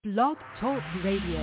Blog Talk Radio.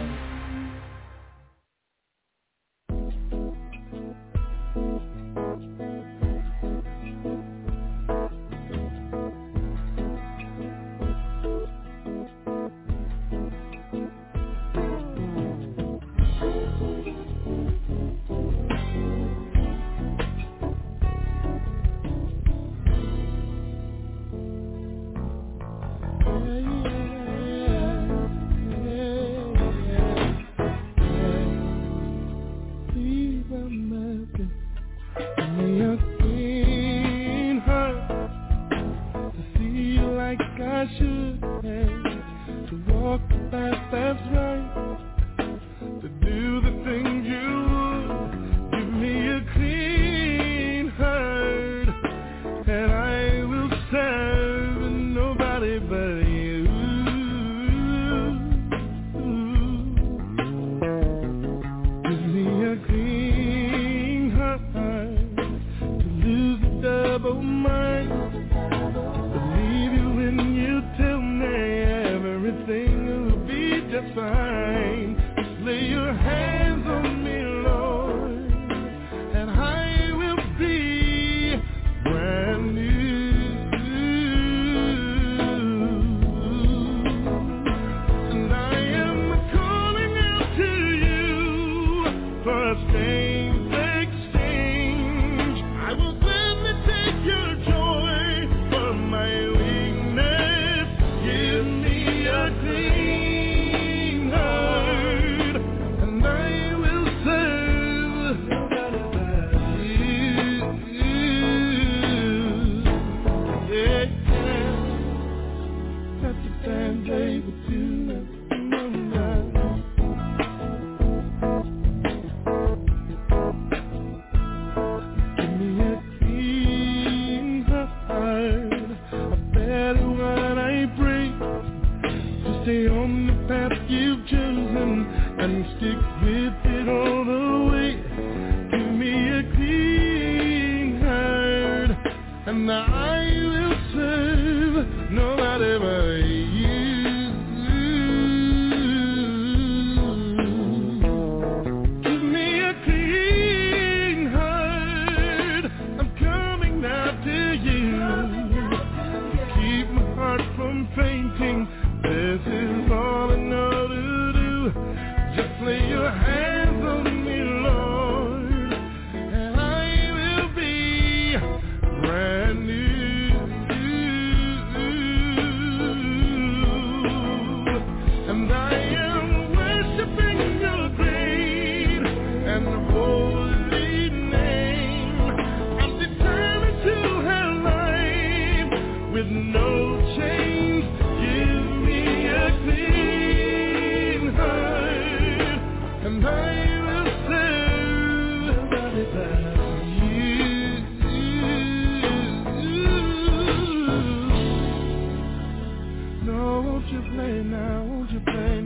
Won't you play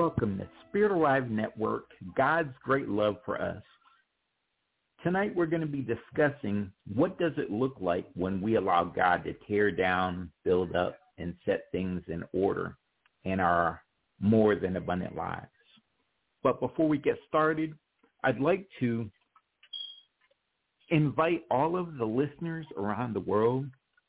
welcome to Spirit Alive Network, God's Great Love for Us. Tonight we're going to be discussing what does it look like when we allow God to tear down, build up, and set things in order in our more than abundant lives. But before we get started, I'd like to invite all of the listeners around the world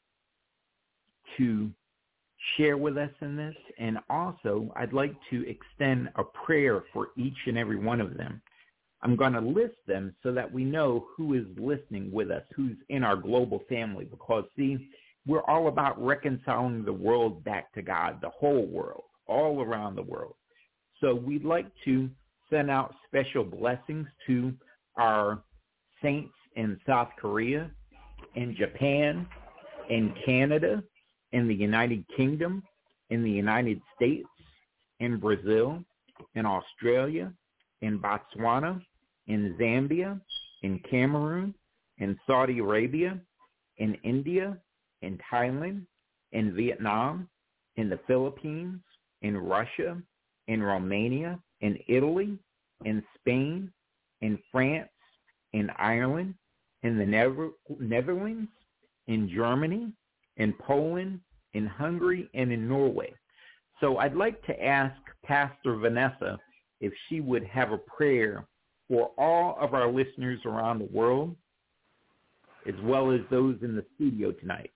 to share with us in this, and also I'd like to extend a prayer for each and every one of them. I'm going to list them so that we know who is listening with us, who's in our global family, because, see, we're all about reconciling the world back to God, the whole world, all around the world. So we'd like to send out special blessings to our saints in South Korea, in Japan, in Canada, in the United Kingdom, in the United States, in Brazil, in Australia, in Botswana, in Zambia, in Cameroon, in Saudi Arabia, in India, in Thailand, in Vietnam, in the Philippines, in Russia, in Romania, in Italy, in Spain, in France, in Ireland, in the Netherlands, in Germany, in Poland, in Hungary, and in Norway. So I'd like to ask Pastor Vanessa if she would have a prayer for all of our listeners around the world, as well as those in the studio tonight.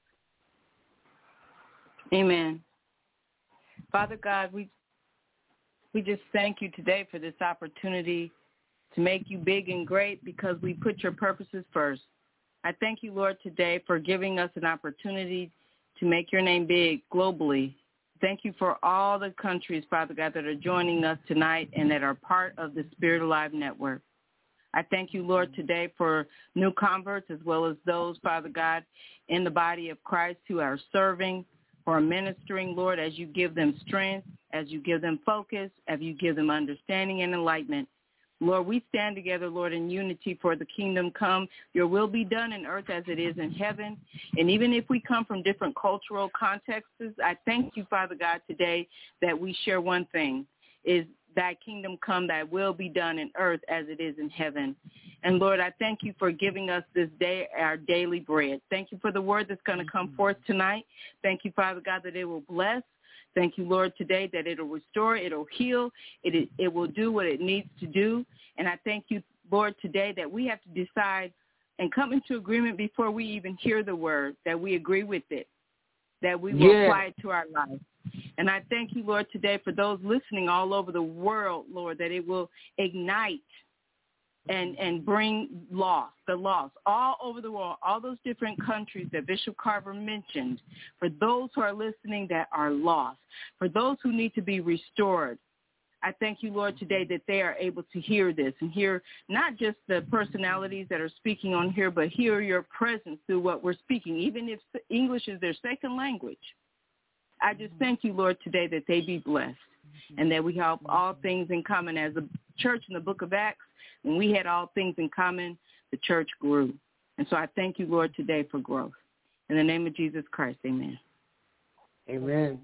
Amen. Father God, we just thank you today for this opportunity to make you big and great because we put your purposes first. I thank you, Lord, today for giving us an opportunity to make your name big globally. Thank you for all the countries, Father God, that are joining us tonight and that are part of the Spirit Alive Network. I thank you, Lord, today for new converts as well as those, Father God, in the body of Christ who are serving, who are ministering, Lord, as you give them strength, as you give them focus, as you give them understanding and enlightenment. Lord, we stand together, Lord, in unity for the kingdom come. Your will be done in earth as it is in heaven. And even if we come from different cultural contexts, I thank you, Father God, today that we share one thing, is thy kingdom come, thy will be done in earth as it is in heaven. And, Lord, I thank you for giving us this day our daily bread. Thank you for the word that's going to come forth tonight. Thank you, Father God, that it will bless. Thank you, Lord, today that it'll restore, it'll heal, it will do what it needs to do. And I thank you, Lord, today that we have to decide and come into agreement before we even hear the word, that we agree with it, that we will apply it to our life. And I thank you, Lord, today for those listening all over the world, Lord, that it will ignite and bring the lost all over the world, all those different countries that Bishop Carver mentioned, for those who are listening that are lost, for those who need to be restored. I thank you, Lord, today that they are able to hear this and hear not just the personalities that are speaking on here, but hear your presence through what we're speaking, even if English is their second language. I just thank you, Lord, today that they be blessed and that we have all things in common. As a church in the book of Acts, when we had all things in common, the church grew. And so I thank you, Lord, today for growth. In the name of Jesus Christ, amen. Amen.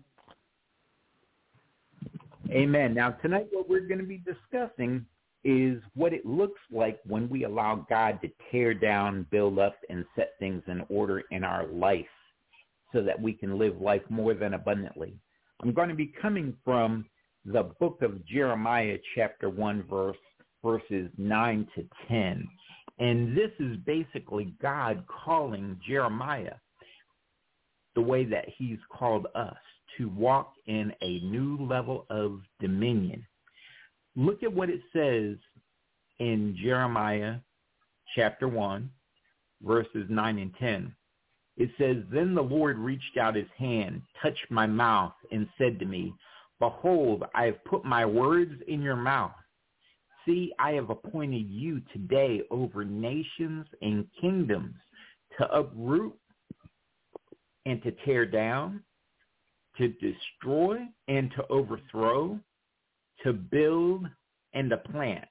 Amen. Now, tonight what we're going to be discussing is what it looks like when we allow God to tear down, build up, and set things in order in our life so that we can live life more than abundantly. I'm going to be coming from the book of Jeremiah, chapter 1, verses 9 to 10. And this is basically God calling Jeremiah the way that he's called us, to walk in a new level of dominion. Look at what it says in Jeremiah chapter 1, verses 9 and 10. It says, "Then the Lord reached out his hand, touched my mouth, and said to me, Behold, I have put my words in your mouth. See, I have appointed you today over nations and kingdoms to uproot and to tear down, to destroy and to overthrow, to build and to plant."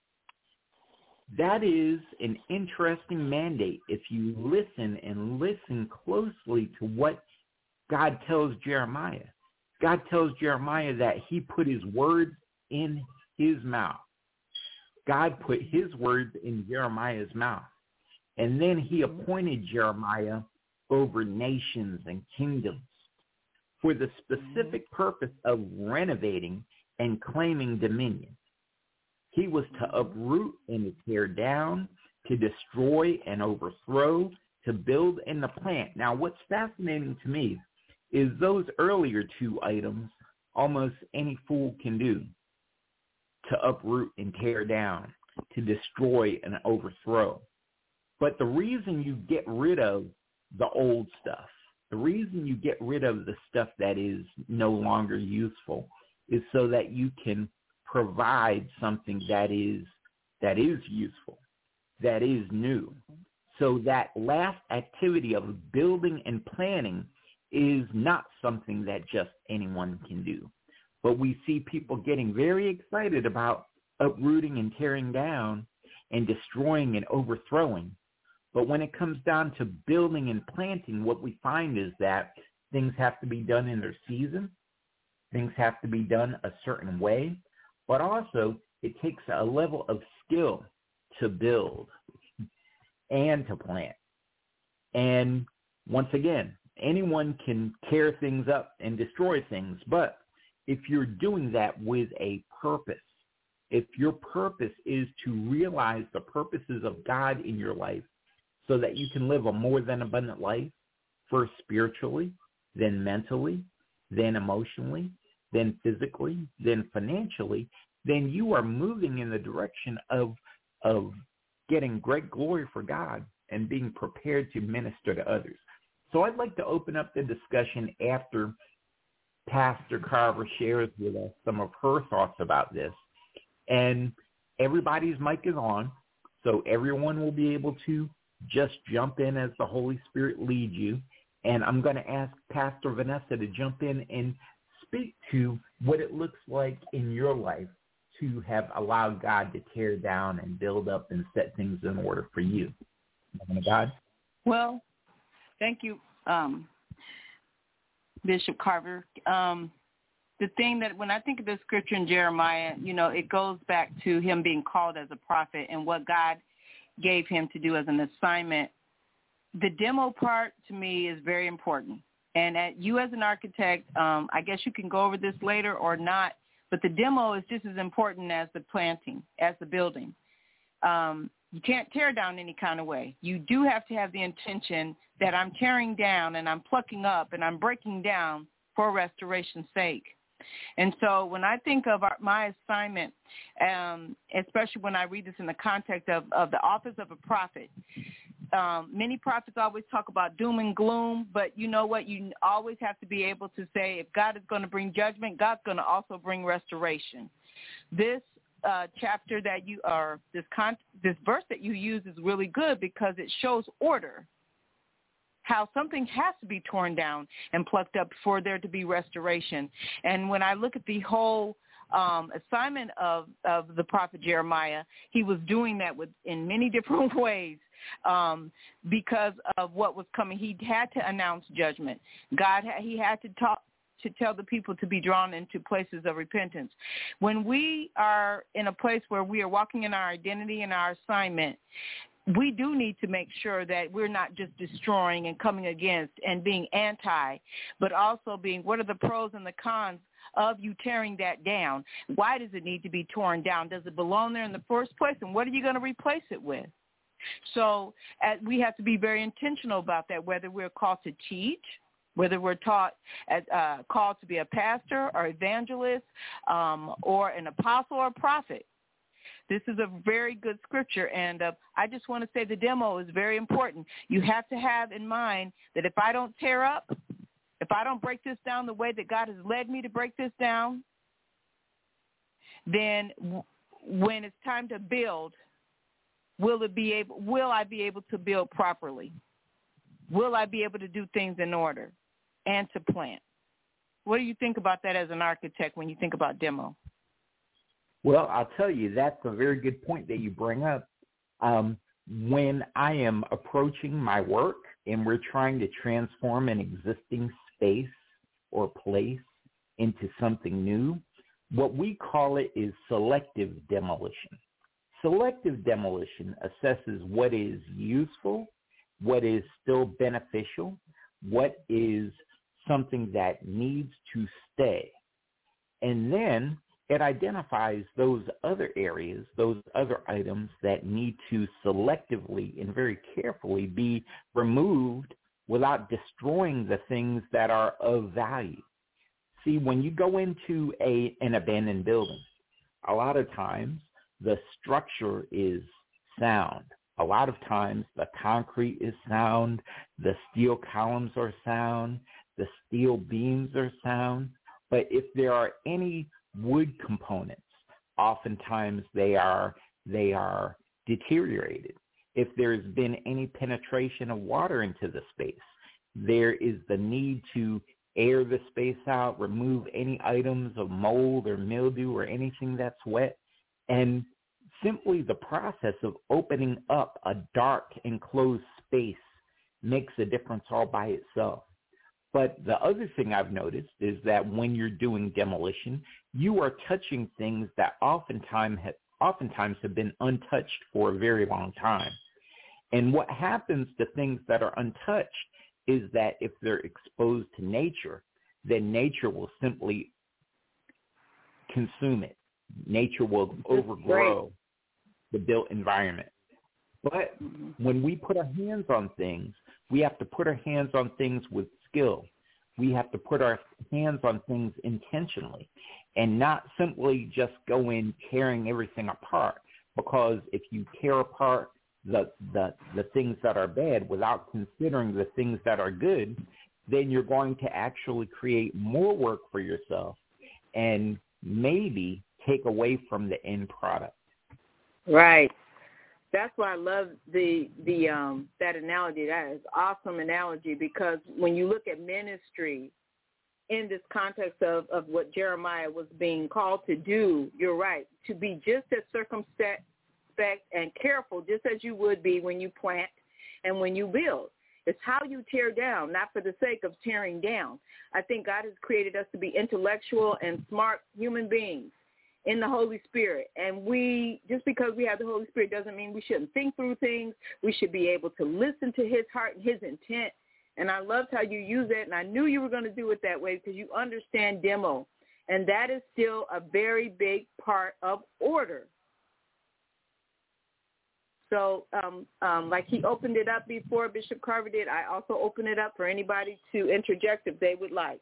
That is an interesting mandate if you listen closely to what God tells Jeremiah. God tells Jeremiah that he put his words in his mouth. God put his words in Jeremiah's mouth. And then he appointed Jeremiah over nations and kingdoms for the specific purpose of renovating and claiming dominion. He was to uproot and to tear down, to destroy and overthrow, to build and to plant. Now, what's fascinating to me is those earlier two items almost any fool can do: to uproot and tear down, to destroy and overthrow. But the reason you get rid of the old stuff, the reason you get rid of the stuff that is no longer useful, is so that you can provide something that is useful, that is new. So that last activity of building and planning is not something that just anyone can do. But we see people getting very excited about uprooting and tearing down and destroying and overthrowing. But when it comes down to building and planting, what we find is that things have to be done in their season. Things have to be done a certain way. But also, it takes a level of skill to build and to plant. And once again, anyone can tear things up and destroy things. But if you're doing that with a purpose, if your purpose is to realize the purposes of God in your life so that you can live a more than abundant life, first spiritually, then mentally, then emotionally, then physically, then financially, then you are moving in the direction of getting great glory for God and being prepared to minister to others. So I'd like to open up the discussion after Pastor Carver shares with us some of her thoughts about this. And everybody's mic is on, so everyone will be able to just jump in as the Holy Spirit leads you. And I'm going to ask Pastor Vanessa to jump in and speak to what it looks like in your life to have allowed God to tear down and build up and set things in order for you. Woman of God? Well, thank you, Bishop Carver. The thing that when I think of the scripture in Jeremiah, it goes back to him being called as a prophet and what God gave him to do as an assignment. The demo part to me is very important. And you as an architect, I guess you can go over this later or not, but the demo is just as important as the planting, as the building. You can't tear down any kind of way. You do have to have the intention that I'm tearing down and I'm plucking up and I'm breaking down for restoration's sake. And so when I think of my assignment, especially when I read this in the context of the office of a prophet, many prophets always talk about doom and gloom, but you know what? You always have to be able to say if God is going to bring judgment, God's going to also bring restoration. This chapter that this verse that you use is really good because it shows order, how something has to be torn down and plucked up for there to be restoration. And when I look at the whole assignment of the prophet Jeremiah, he was doing that in many different ways because of what was coming. He had to announce judgment. He had to tell the people to be drawn into places of repentance. When we are in a place where we are walking in our identity and our assignment, we do need to make sure that we're not just destroying and coming against and being anti, but also being what are the pros and the cons of you tearing that down? Why does it need to be torn down? Does it belong there in the first place? And what are you going to replace it with? So we have to be very intentional about that, whether we're called to teach, whether we're called to be a pastor or evangelist or an apostle or prophet. This is a very good scripture, and I just want to say the demo is very important. You have to have in mind that if I don't tear up, if I don't break this down the way that God has led me to break this down, then when it's time to build, will I be able to build properly? Will I be able to do things in order and to plant? What do you think about that as an architect when you think about demo? Well, I'll tell you, that's a very good point that you bring up. When I am approaching my work and we're trying to transform an existing space or place into something new, What we call it is selective demolition. Selective demolition assesses what is useful, what is still beneficial, what is something that needs to stay. And then it identifies those other areas, those other items that need to selectively and very carefully be removed without destroying the things that are of value. See, when you go into an abandoned building, a lot of times the structure is sound. A lot of times the concrete is sound, the steel columns are sound, the steel beams are sound. But if there are any wood components, oftentimes they are deteriorated. If there's been any penetration of water into the space, there is the need to air the space out, remove any items of mold or mildew or anything that's wet. And simply the process of opening up a dark enclosed space makes a difference all by itself. But the other thing I've noticed is that when you're doing demolition, you are touching things that oftentimes have been untouched for a very long time. And what happens to things that are untouched is that if they're exposed to nature, then nature will simply consume it. Nature will overgrow the built environment. But when we put our hands on things, we have to put our hands on things with skill. We have to put our hands on things intentionally and not simply just go in tearing everything apart, because if you tear apart the things that are bad without considering the things that are good, then you're going to actually create more work for yourself and maybe take away from the end product. Right. That's why I love that analogy. That is an awesome analogy, because when you look at ministry in this context of what Jeremiah was being called to do, you're right, to be just as circumspect and careful, just as you would be when you plant and when you build. It's how you tear down, not for the sake of tearing down. I think God has created us to be intellectual and smart human beings in the Holy Spirit. And just because we have the Holy Spirit doesn't mean we shouldn't think through things. We should be able to listen to his heart and his intent. And I loved how you use it, and I knew you were going to do it that way because you understand demo. And that is still a very big part of order. So like he opened it up before Bishop Carver did, I also open it up for anybody to interject if they would like.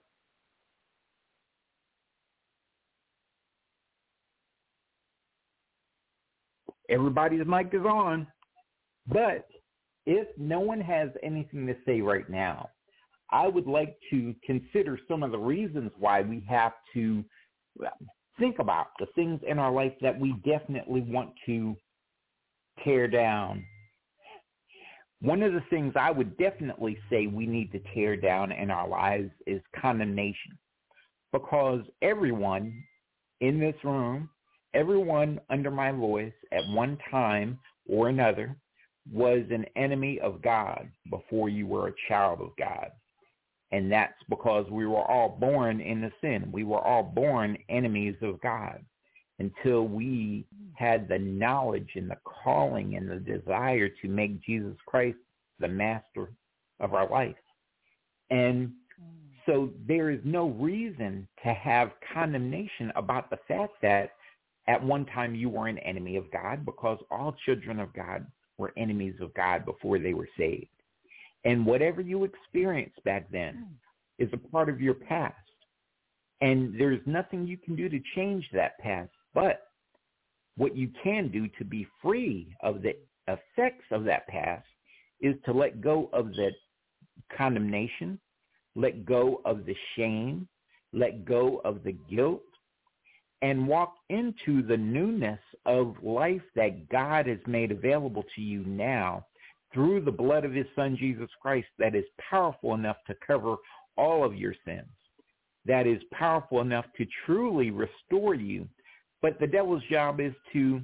Everybody's mic is on. But if no one has anything to say right now, I would like to consider some of the reasons why we have to think about the things in our life that we definitely want to tear down. One of the things I would definitely say we need to tear down in our lives is condemnation, because everyone in this room, everyone under my voice at one time or another was an enemy of God before you were a child of God. And that's because we were all born in the sin. We were all born enemies of God until we had the knowledge and the calling and the desire to make Jesus Christ the master of our life. And so there is no reason to have condemnation about the fact that at one time you were an enemy of God, because all children of God were enemies of God before they were saved. And whatever you experienced back then is a part of your past. And there's nothing you can do to change that past. But what you can do to be free of the effects of that past is to let go of the condemnation, let go of the shame, let go of the guilt, and walk into the newness of life that God has made available to you now through the blood of his son, Jesus Christ, that is powerful enough to cover all of your sins, that is powerful enough to truly restore you. But the devil's job is to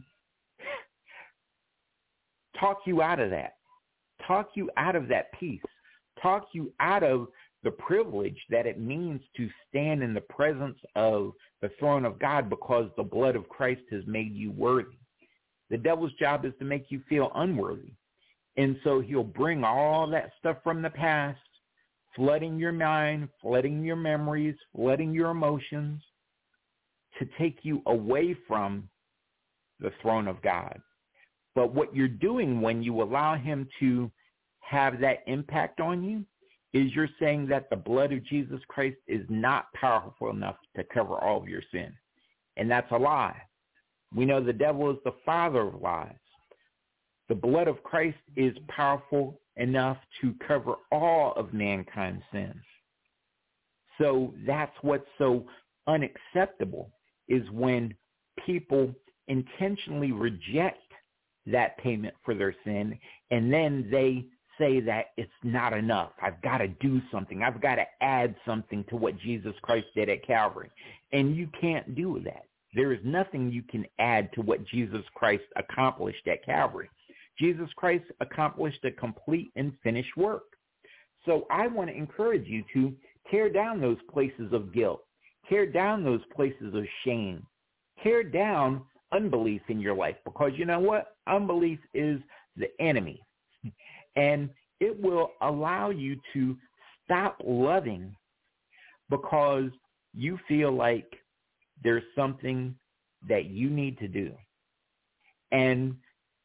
talk you out of that, talk you out of that peace, talk you out of the privilege that it means to stand in the presence of the throne of God because the blood of Christ has made you worthy. The devil's job is to make you feel unworthy. And so he'll bring all that stuff from the past, flooding your mind, flooding your memories, flooding your emotions, to take you away from the throne of God. But what you're doing when you allow him to have that impact on you is you're saying that the blood of Jesus Christ is not powerful enough to cover all of your sin. And that's a lie. We know the devil is the father of lies. The blood of Christ is powerful enough to cover all of mankind's sins. So that's what's so unacceptable, is when people intentionally reject that payment for their sin, and then they say that it's not enough. I've got to do something. I've got to add something to what Jesus Christ did at Calvary. And you can't do that. There is nothing you can add to what Jesus Christ accomplished at Calvary. Jesus Christ accomplished a complete and finished work. So I want to encourage you to tear down those places of guilt. Tear down those places of shame. Tear down unbelief in your life, because you know what? Unbelief is the enemy. And it will allow you to stop loving because you feel like there's something that you need to do. And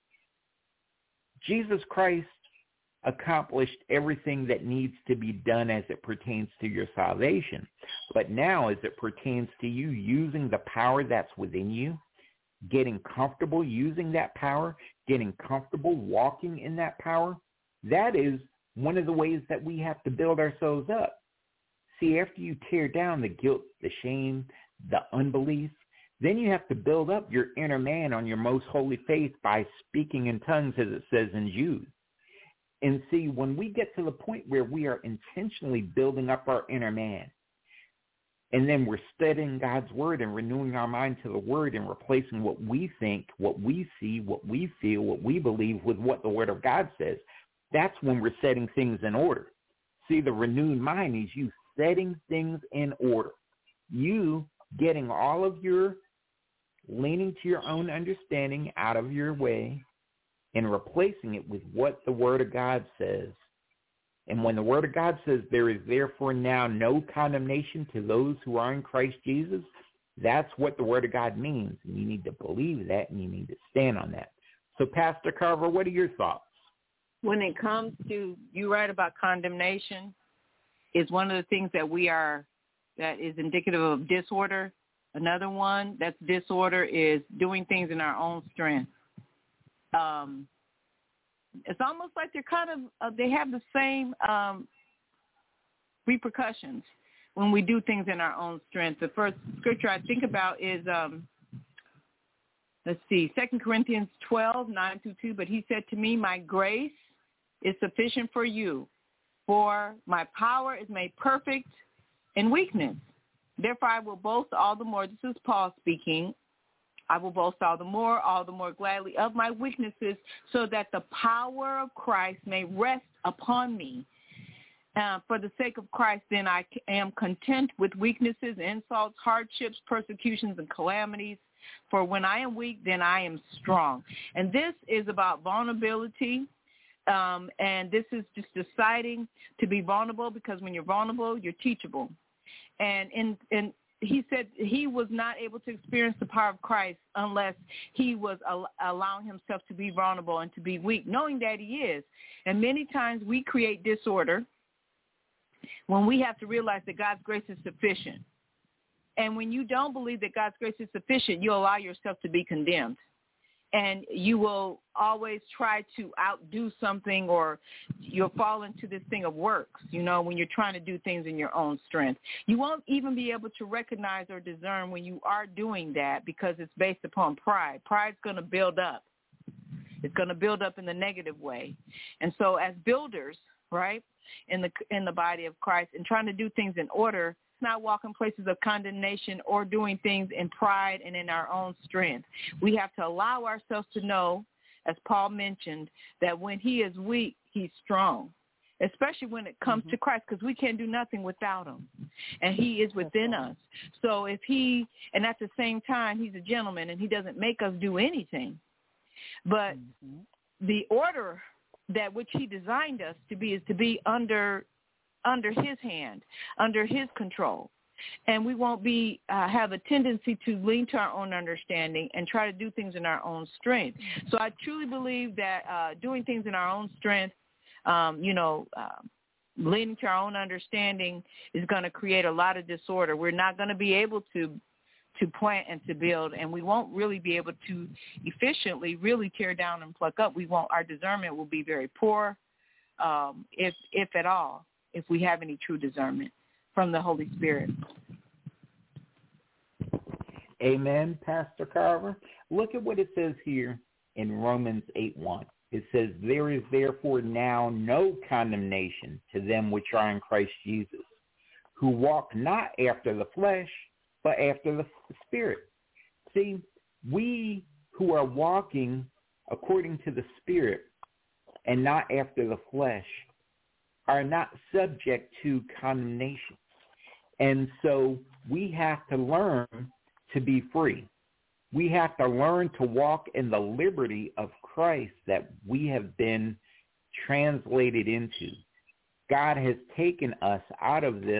Jesus Christ accomplished everything that needs to be done as it pertains to your salvation. But now, as it pertains to you using the power that's within you, getting comfortable using that power, getting comfortable walking in that power, that is one of the ways that we have to build ourselves up. See, after you tear down the guilt, the shame, the unbelief, then you have to build up your inner man on your most holy faith by speaking in tongues, as it says in Jude. And see, when we get to the point where we are intentionally building up our inner man, and then we're studying God's word and renewing our mind to the word and replacing what we think, what we see, what we feel, what we believe with what the word of God says, that's when we're setting things in order. See, the renewed mind is you setting things in order. You getting all of your leaning to your own understanding out of your way and replacing it with what the word of God says. And when the word of God says there is therefore now no condemnation to those who are in Christ Jesus, that's what the word of God means. And you need to believe that, and you need to stand on that. So, Pastor Carver, what are your thoughts? When it comes to, you write about condemnation, is one of the things that is indicative of disorder. Another one that's disorder is doing things in our own strength. It's almost like they're kind of, they have the same repercussions when we do things in our own strength. The first scripture I think about is, 2 Corinthians 12, 9-2. But he said to me, my grace is sufficient for you, for my power is made perfect in weakness. Therefore, I will boast all the more. This is Paul speaking. I will boast all the more gladly of my weaknesses, so that the power of Christ may rest upon me. For the sake of Christ, then I am content with weaknesses, insults, hardships, persecutions, and calamities. For when I am weak, then I am strong. And this is about vulnerability. And this is just deciding to be vulnerable, because when you're vulnerable, you're teachable. And he said he was not able to experience the power of Christ unless he was allowing himself to be vulnerable and to be weak, knowing that he is. And many times we create disorder when we have to realize that God's grace is sufficient. And when you don't believe that God's grace is sufficient, you allow yourself to be condemned. And you will always try to outdo something, or you'll fall into this thing of works, when you're trying to do things in your own strength. You won't even be able to recognize or discern when you are doing that, because it's based upon pride. Pride's going to build up. It's going to build up in the negative way. And so as builders, right, in the body of Christ, and trying to do things in order, not walk in places of condemnation or doing things in pride and in our own strength. We have to allow ourselves to know, as Paul mentioned, that when he is weak, he's strong. especially when it comes to Christ, because we can't do nothing without him, and he is within us. So if he, and at the same time, he's a gentleman, and he doesn't make us do anything. But the order that which he designed us to be is to be under his hand, under his control. And we won't be have a tendency to lean to our own understanding and try to do things in our own strength. So I truly believe that doing things in our own strength, leaning to our own understanding is going to create a lot of disorder. We're not going to be able to plant and to build, and we won't really be able to efficiently really tear down and pluck up. Our discernment will be very poor, if at all, if we have any true discernment from the Holy Spirit. Amen, Pastor Carver. Look at what it says here in Romans 8:1. It says, there is therefore now no condemnation to them which are in Christ Jesus, who walk not after the flesh, but after the Spirit. See, we who are walking according to the Spirit and not after the flesh are not subject to condemnation. And so we have to learn to be free. We have to learn to walk in the liberty of Christ that we have been translated into. God has taken us out of this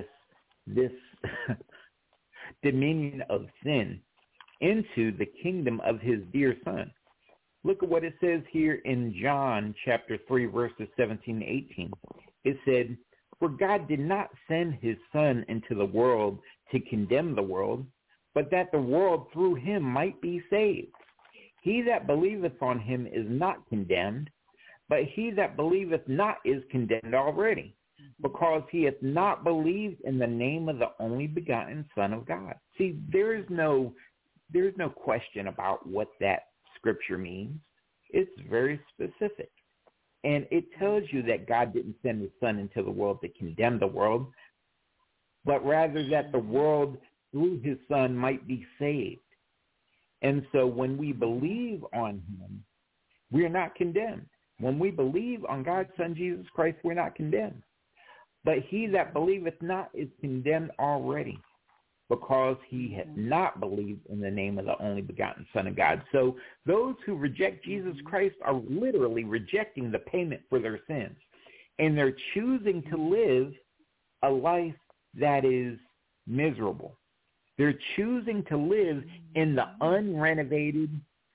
dominion of sin into the kingdom of his dear Son. Look at what it says here in John chapter 3, verses 17 and 18. It said, for God did not send his Son into the world to condemn the world, but that the world through him might be saved. He that believeth on him is not condemned, but he that believeth not is condemned already, because he hath not believed in the name of the only begotten Son of God. See, there's no question about what that scripture means. It's very specific. And it tells you that God didn't send his Son into the world to condemn the world, but rather that the world through his Son might be saved. And so when we believe on him, we are not condemned. When we believe on God's Son, Jesus Christ, we're not condemned. But he that believeth not is condemned already, because he hath not believed in the name of the only begotten Son of God. So those who reject Jesus Christ are literally rejecting the payment for their sins. And they're choosing to live a life that is miserable. They're choosing to live in the unrenovated,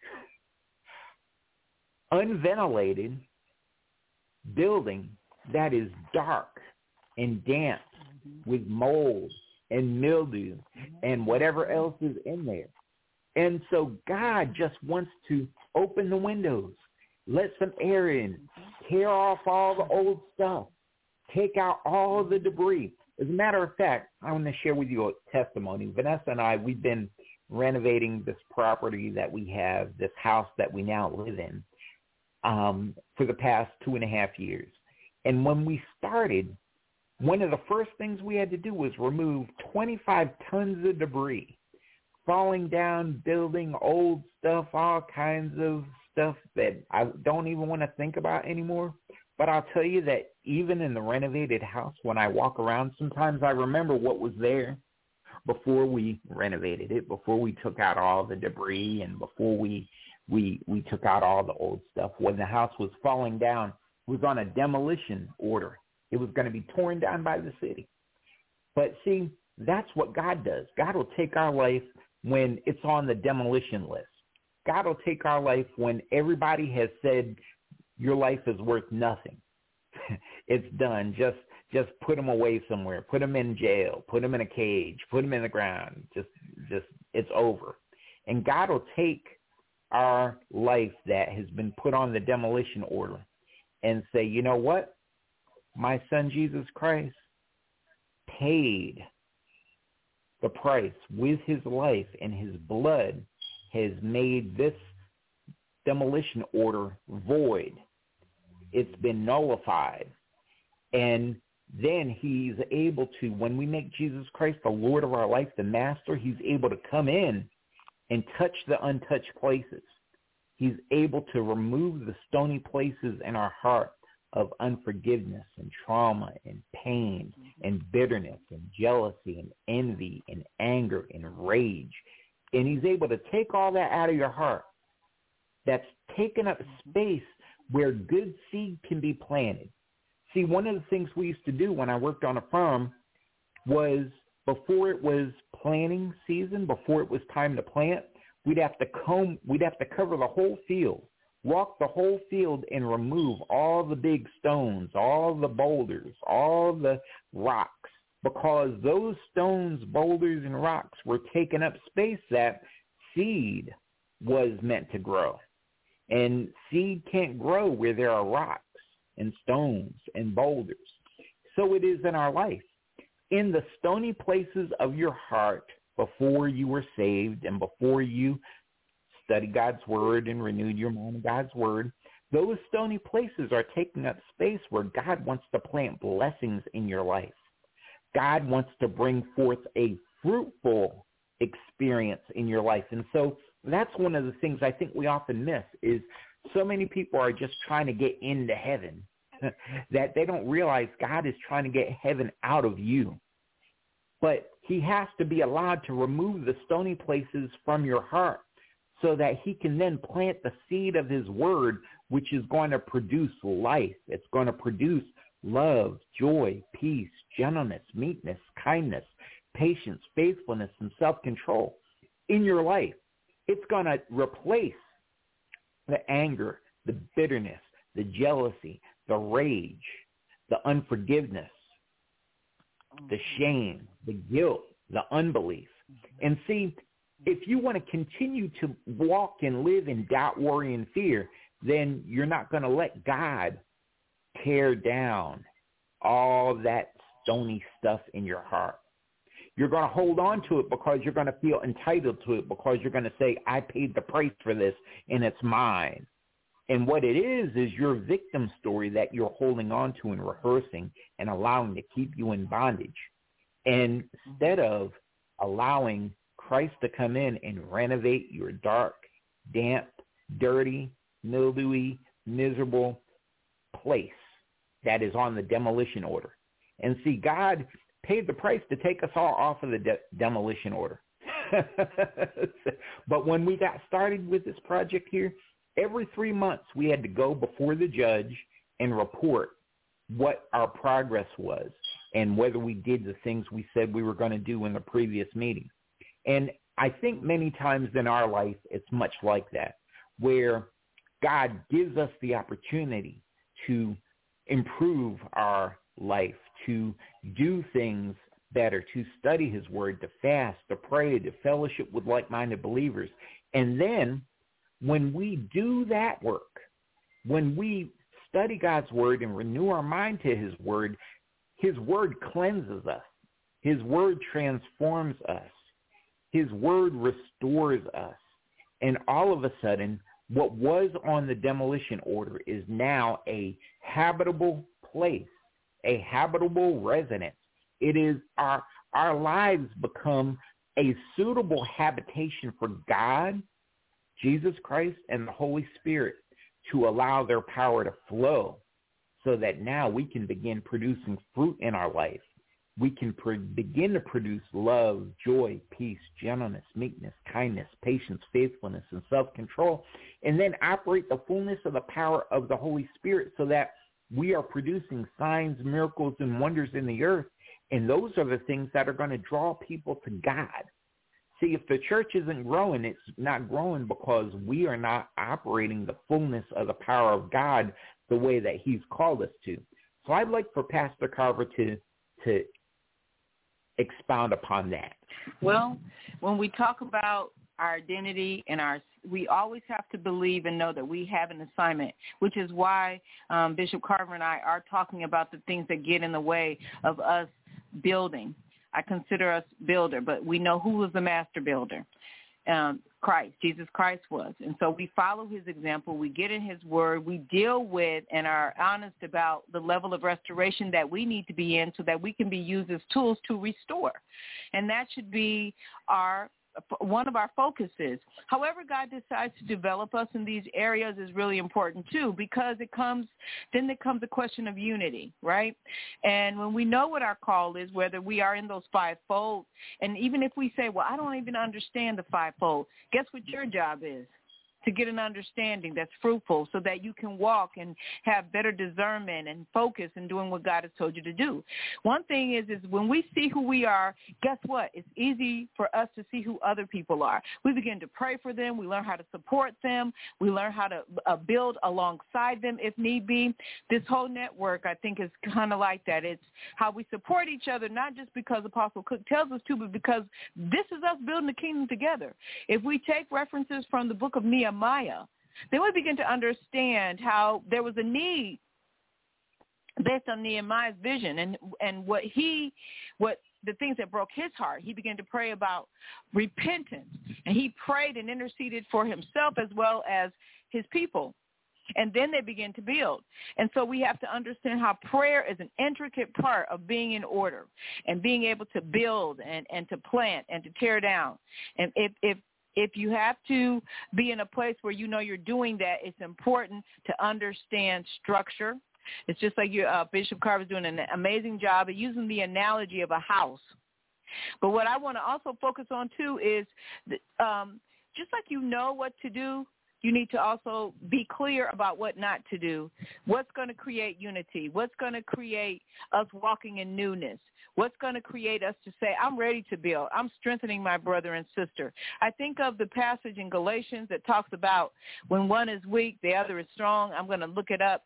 unventilated building that is dark and damp with mold and mildew and whatever else is in there. And so God just wants to open the windows, let some air in, tear off all the old stuff, take out all the debris. As a matter of fact, I want to share with you a testimony. Vanessa and I, we've been renovating this property that we have, this house that we now live in, for the past 2.5 years. And when we started, one of the first things we had to do was remove 25 tons of debris, falling down, building, old stuff, all kinds of stuff that I don't even want to think about anymore. But I'll tell you that even in the renovated house, when I walk around, sometimes I remember what was there before we renovated it, before we took out all the debris and before we took out all the old stuff. When the house was falling down, it was on a demolition order. It was going to be torn down by the city. But see, that's what God does. God will take our life when it's on the demolition list. God will take our life when everybody has said your life is worth nothing. It's done. Just put them away somewhere. Put them in jail. Put them in a cage. Put them in the ground. Just it's over. And God will take our life that has been put on the demolition order and say, you know what? My Son Jesus Christ paid the price with his life, and his blood has made this demolition order void. It's been nullified. And then he's able to, when we make Jesus Christ the Lord of our life, the master, he's able to come in and touch the untouched places. He's able to remove the stony places in our heart of unforgiveness and trauma and pain and bitterness and jealousy and envy and anger and rage. And he's able to take all that out of your heart. That's taken up space where good seed can be planted. See, one of the things we used to do when I worked on a farm was before it was planting season, before it was time to plant, we'd have to cover the whole field, walk the whole field and remove all the big stones, all the boulders, all the rocks, because those stones, boulders, and rocks were taking up space that seed was meant to grow. And seed can't grow where there are rocks and stones and boulders. So it is in our life. In the stony places of your heart before you were saved and before you studied God's word and renewed your mind in God's word, those stony places are taking up space where God wants to plant blessings in your life. God wants to bring forth a fruitful experience in your life. And so that's one of the things I think we often miss is so many people are just trying to get into heaven that they don't realize God is trying to get heaven out of you. But he has to be allowed to remove the stony places from your heart so that he can then plant the seed of his word, which is going to produce life. It's going to produce love, joy, peace, gentleness, meekness, kindness, patience, faithfulness, and self-control in your life. It's going to replace the anger, the bitterness, the jealousy, the rage, the unforgiveness, the shame, the guilt, the unbelief. And see, if you want to continue to walk and live in doubt, worry, and fear, then you're not going to let God tear down all that stony stuff in your heart. You're going to hold on to it because you're going to feel entitled to it, because you're going to say, I paid the price for this and it's mine. And what it is your victim story that you're holding on to and rehearsing and allowing to keep you in bondage. And instead of allowing Christ to come in and renovate your dark, damp, dirty, mildewy, miserable place that is on the demolition order. And see, God paid the price to take us all off of the demolition order. But when we got started with this project here, every 3 months we had to go before the judge and report what our progress was and whether we did the things we said we were going to do in the previous meeting. And I think many times in our life it's much like that, where God gives us the opportunity to improve our life, to do things better, to study his word, to fast, to pray, to fellowship with like-minded believers. And then when we do that work, when we study God's word and renew our mind to his word cleanses us. His word transforms us. His word restores us. And all of a sudden, what was on the demolition order is now a habitable place, a habitable residence. It is our lives become a suitable habitation for God, Jesus Christ, and the Holy Spirit to allow their power to flow so that now we can begin producing fruit in our life. We can begin to produce love, joy, peace, gentleness, meekness, kindness, patience, faithfulness, and self-control, and then operate the fullness of the power of the Holy Spirit so that we are producing signs, miracles, and wonders in the earth. And those are the things that are going to draw people to God. See, if the church isn't growing, it's not growing because we are not operating the fullness of the power of God the way that he's called us to. So I'd like for Pastor Carver to expound upon that. Well, when we talk about our identity and we always have to believe and know that we have an assignment, which is why Bishop Carver and I are talking about the things that get in the way of us building. I consider us builder, but we know who was the master builder. Christ, Jesus Christ was. And so we follow his example. We get in his word. We deal with and are honest about the level of restoration that we need to be in so that we can be used as tools to restore. And that should be our one of our focuses. However, God decides to develop us in these areas is really important too, because then there comes a question of unity, right? And when we know what our call is, whether we are in those fivefold, and even if we say, well, I don't even understand the fivefold, guess what your job is? To get an understanding that's fruitful so that you can walk and have better discernment and focus in doing what God has told you to do. One thing is when we see who we are, guess what? It's easy for us to see who other people are. We begin to pray for them. We learn how to support them. We learn how to build alongside them if need be. This whole network, I think, is kind of like that. It's how we support each other, not just because Apostle Cook tells us to, but because this is us building the kingdom together. If we take references from the book of Nehemiah, then we begin to understand how there was a need based on Nehemiah's vision and what the things that broke his heart. He began to pray about repentance, and he prayed and interceded for himself as well as his people. And then they begin to build. And so we have to understand how prayer is an intricate part of being in order and being able to build and to plant and to tear down. And if you have to be in a place where you know you're doing that, it's important to understand structure. It's just like Bishop Carver's doing an amazing job of using the analogy of a house. But what I want to also focus on, too, is just like you know what to do, you need to also be clear about what not to do. What's going to create unity? What's going to create us walking in newness? What's going to create us to say, I'm ready to build. I'm strengthening my brother and sister. I think of the passage in Galatians that talks about when one is weak, the other is strong. I'm going to look it up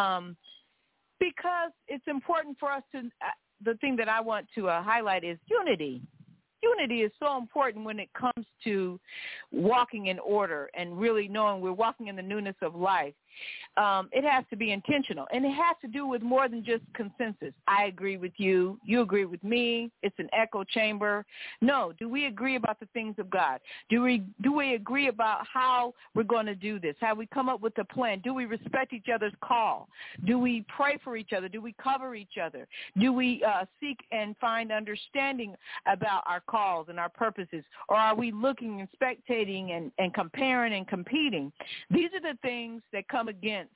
because it's important for us to the thing that I want to highlight is unity. Unity is so important when it comes to walking in order and really knowing we're walking in the newness of life. It has to be intentional, and it has to do with more than just consensus. I agree with you. You agree with me. It's an echo chamber. No, do we agree about the things of God? Do we agree about how we're going to do this? Have we come up with a plan? Do we respect each other's call? Do we pray for each other? Do we cover each other? Do we seek and find understanding about our calls and our purposes? Or are we looking and spectating and comparing and competing? These are the things that come against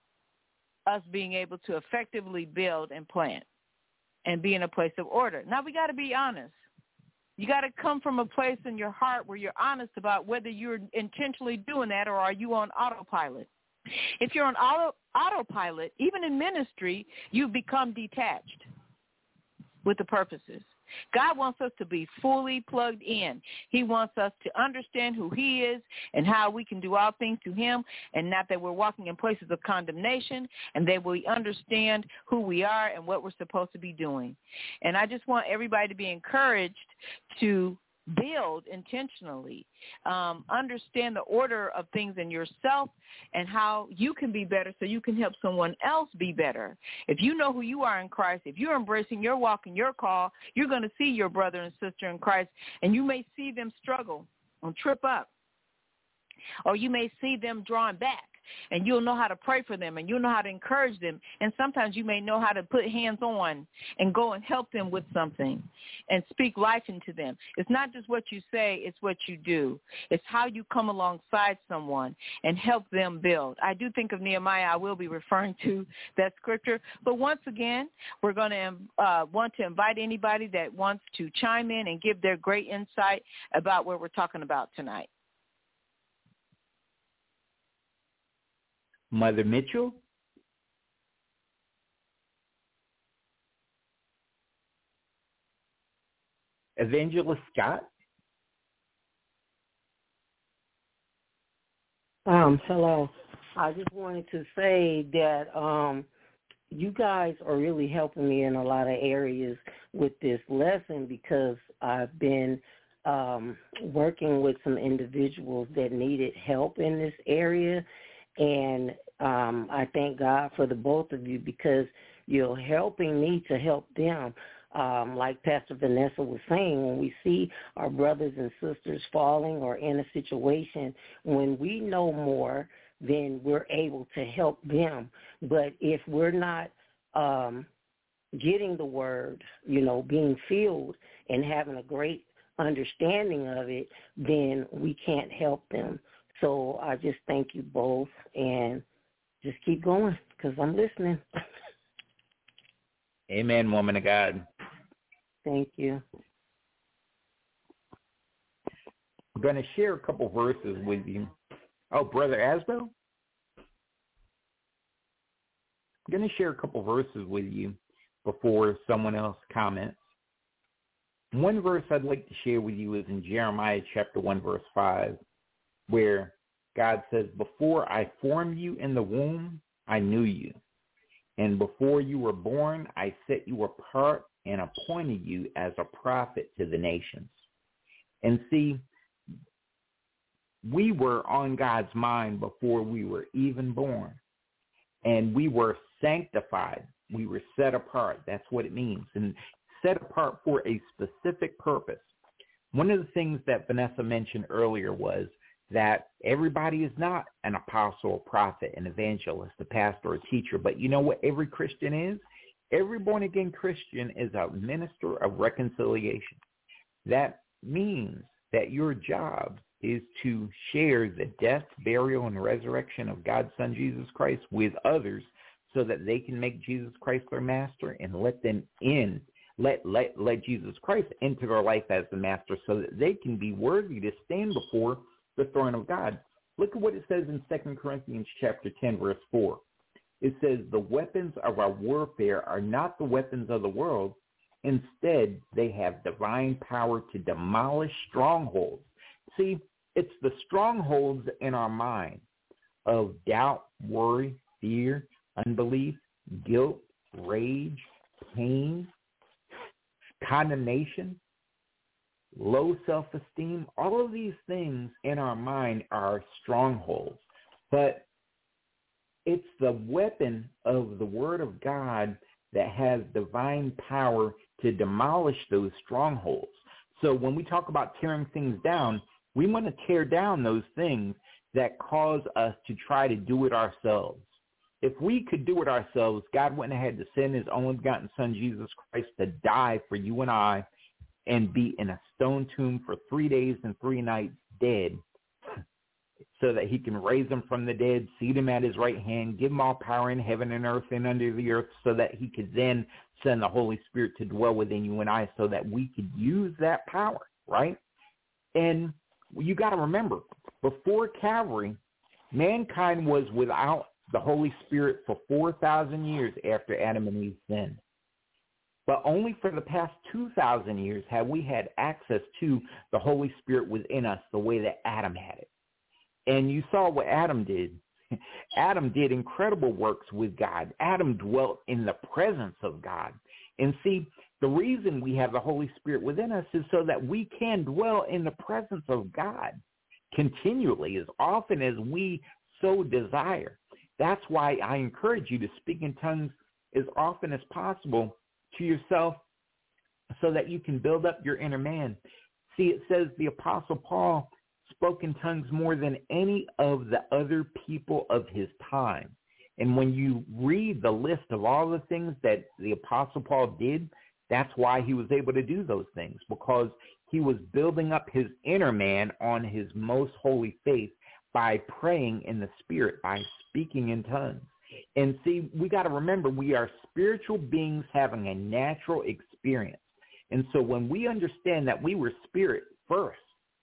us being able to effectively build and plant and be in a place of order. Now, we got to be honest. You got to come from a place in your heart where you're honest about whether you're intentionally doing that or are you on autopilot. If you're on autopilot, even in ministry, you become detached with the purposes. God wants us to be fully plugged in. He wants us to understand who he is and how we can do all things through him, and not that we're walking in places of condemnation, and that we understand who we are and what we're supposed to be doing. And I just want everybody to be encouraged to build intentionally, understand the order of things in yourself and how you can be better so you can help someone else be better. If you know who you are in Christ, if you're embracing your walk and your call, you're going to see your brother and sister in Christ, and you may see them struggle and trip up, or you may see them drawing back. And you'll know how to pray for them, and you'll know how to encourage them. And sometimes you may know how to put hands on and go and help them with something and speak life into them. It's not just what you say, it's what you do. It's how you come alongside someone and help them build. I do think of Nehemiah. I will be referring to that scripture. But once again, we're going to want to invite anybody that wants to chime in and give their great insight about what we're talking about tonight. Mother Mitchell? Evangelist Scott? Hello. I just wanted to say that you guys are really helping me in a lot of areas with this lesson, because I've been working with some individuals that needed help in this area. And I thank God for the both of you, because you're helping me to help them. Like Pastor Vanessa was saying, when we see our brothers and sisters falling or in a situation, when we know more, then we're able to help them. But if we're not getting the word, being filled and having a great understanding of it, then we can't help them. So I just thank you both, and just keep going because I'm listening. Amen, woman of God. Thank you. I'm going to share a couple verses with you. Oh, Brother Asbel? I'm going to share a couple verses with you before someone else comments. One verse I'd like to share with you is in Jeremiah chapter 1, verse 5, where God says, "Before I formed you in the womb, I knew you. And before you were born, I set you apart and appointed you as a prophet to the nations." And see, we were on God's mind before we were even born. And we were sanctified. We were set apart. That's what it means. And set apart for a specific purpose. One of the things that Vanessa mentioned earlier was that everybody is not an apostle, a prophet, an evangelist, a pastor, a teacher. But you know what every Christian is? Every born-again Christian is a minister of reconciliation. That means that your job is to share the death, burial, and resurrection of God's Son, Jesus Christ, with others so that they can make Jesus Christ their master and let them in. Let Jesus Christ into their life as the master so that they can be worthy to stand before the throne of God. Look at what it says in 2 Corinthians chapter 10, verse 4. It says, "The weapons of our warfare are not the weapons of the world. Instead, they have divine power to demolish strongholds." See, it's the strongholds in our mind of doubt, worry, fear, unbelief, guilt, rage, pain, condemnation, low self-esteem. All of these things in our mind are strongholds. But it's the weapon of the Word of God that has divine power to demolish those strongholds. So when we talk about tearing things down, we want to tear down those things that cause us to try to do it ourselves. If we could do it ourselves, God wouldn't have had to send his only begotten Son, Jesus Christ, to die for you and I and be in a stone tomb for 3 days and 3 nights dead so that he can raise him from the dead, seat him at his right hand, give him all power in heaven and earth and under the earth so that he could then send the Holy Spirit to dwell within you and I so that we could use that power, right? And you got to remember, before Calvary, mankind was without the Holy Spirit for 4,000 years after Adam and Eve sinned. But only for the past 2,000 years have we had access to the Holy Spirit within us the way that Adam had it. And you saw what Adam did. Adam did incredible works with God. Adam dwelt in the presence of God. And see, the reason we have the Holy Spirit within us is so that we can dwell in the presence of God continually, as often as we so desire. That's why I encourage you to speak in tongues as often as possible to yourself so that you can build up your inner man. See, it says the Apostle Paul spoke in tongues more than any of the other people of his time. And when you read the list of all the things that the Apostle Paul did, that's why he was able to do those things, because he was building up his inner man on his most holy faith by praying in the Spirit, by speaking in tongues. And see, we got to remember, we are spiritual beings having a natural experience. And so when we understand that we were spirit first,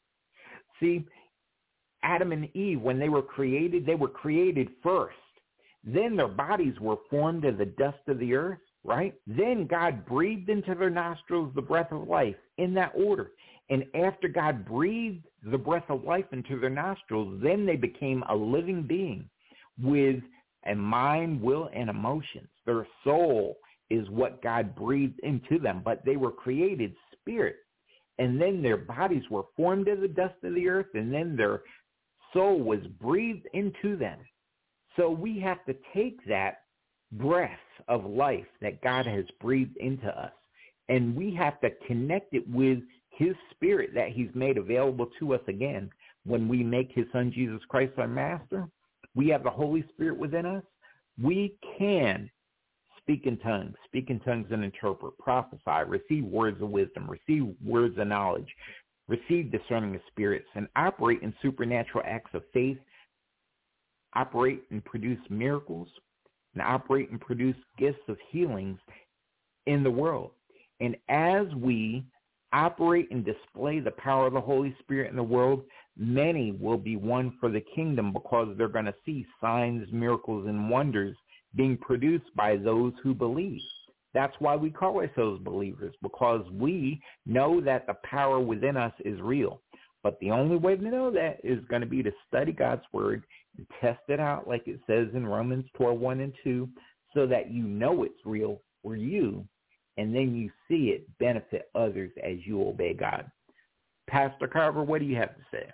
see, Adam and Eve, when they were created first. Then their bodies were formed of the dust of the earth, right? Then God breathed into their nostrils the breath of life in that order. And after God breathed the breath of life into their nostrils, then they became a living being with a mind, will, and emotions. Their soul is what God breathed into them, but they were created spirit. And then their bodies were formed of the dust of the earth, and then their soul was breathed into them. So we have to take that breath of life that God has breathed into us, and we have to connect it with his Spirit that he's made available to us again. When we make his Son, Jesus Christ, our master, we have the Holy Spirit within us. We can speak in tongues and interpret, prophesy, receive words of wisdom, receive words of knowledge, receive discerning of spirits, and operate in supernatural acts of faith, operate and produce miracles, and operate and produce gifts of healings in the world. And as we operate and display the power of the Holy Spirit in the world, many will be won for the kingdom because they're going to see signs, miracles, and wonders being produced by those who believe. That's why we call ourselves believers, because we know that the power within us is real. But the only way to know that is going to be to study God's word and test it out, like it says in Romans 12:1 and 2, so that you know it's real for you, and then you see it benefit others as you obey God. Pastor Carver, what do you have to say?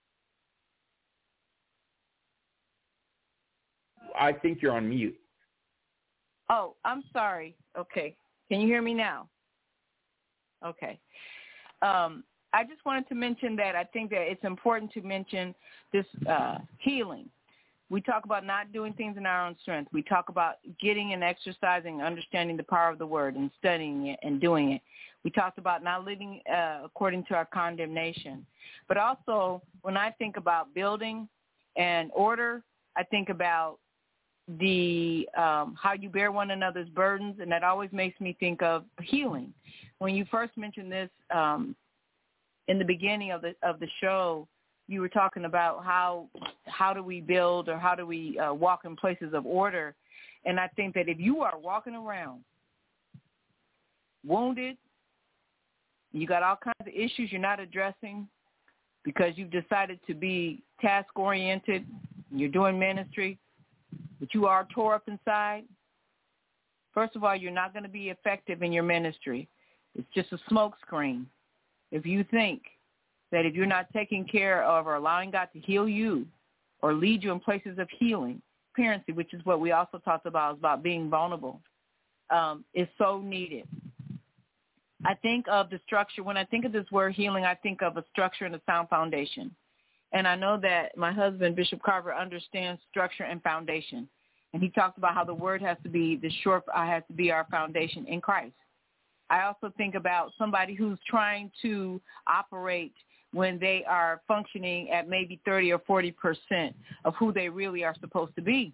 I think you're on mute. Oh, I'm sorry. Okay. Can you hear me now? Okay. I just wanted to mention that I think that it's important to mention this healing. We talk about not doing things in our own strength. We talk about getting and exercising, understanding the power of the word and studying it and doing it. We talked about not living according to our condemnation. But also, when I think about building and order, I think about the how you bear one another's burdens, and that always makes me think of healing. When you first mentioned this in the beginning of the show, you were talking about how do we build, or how do we walk in places of order. And I think that if you are walking around wounded, you got all kinds of issues you're not addressing because you've decided to be task-oriented, you're doing ministry, but you are tore up inside, first of all, you're not going to be effective in your ministry. It's just a smoke screen. If you think that if you're not taking care of or allowing God to heal you or lead you in places of healing, transparency, which is what we also talked about, is about being vulnerable, is so needed. I think of the structure. When I think of this word healing, I think of a structure and a sound foundation. And I know that my husband, Bishop Carver, understands structure and foundation. And he talks about how the word has to be has to be our foundation in Christ. I also think about somebody who's trying to operate when they are functioning at maybe 30 or 40% of who they really are supposed to be.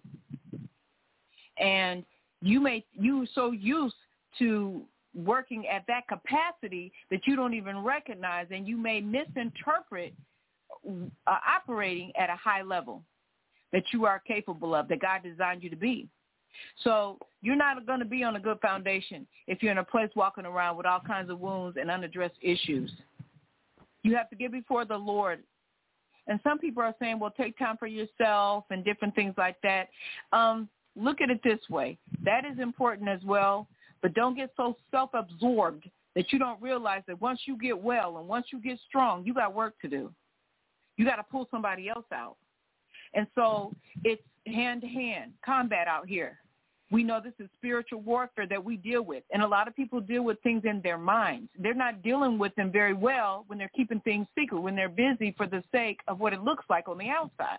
And you're so used to working at that capacity that you don't even recognize, and you may misinterpret operating at a high level that you are capable of, that God designed you to be. So you're not going to be on a good foundation if you're in a place walking around with all kinds of wounds and unaddressed issues. You have to get before the Lord. And some people are saying, well, take time for yourself and different things like that. Look at it this way. That is important as well, but don't get so self-absorbed that you don't realize that once you get well and once you get strong, you got work to do. You got to pull somebody else out. And so it's hand-to-hand combat out here. We know this is spiritual warfare that we deal with. And a lot of people deal with things in their minds. They're not dealing with them very well when they're keeping things secret, when they're busy for the sake of what it looks like on the outside.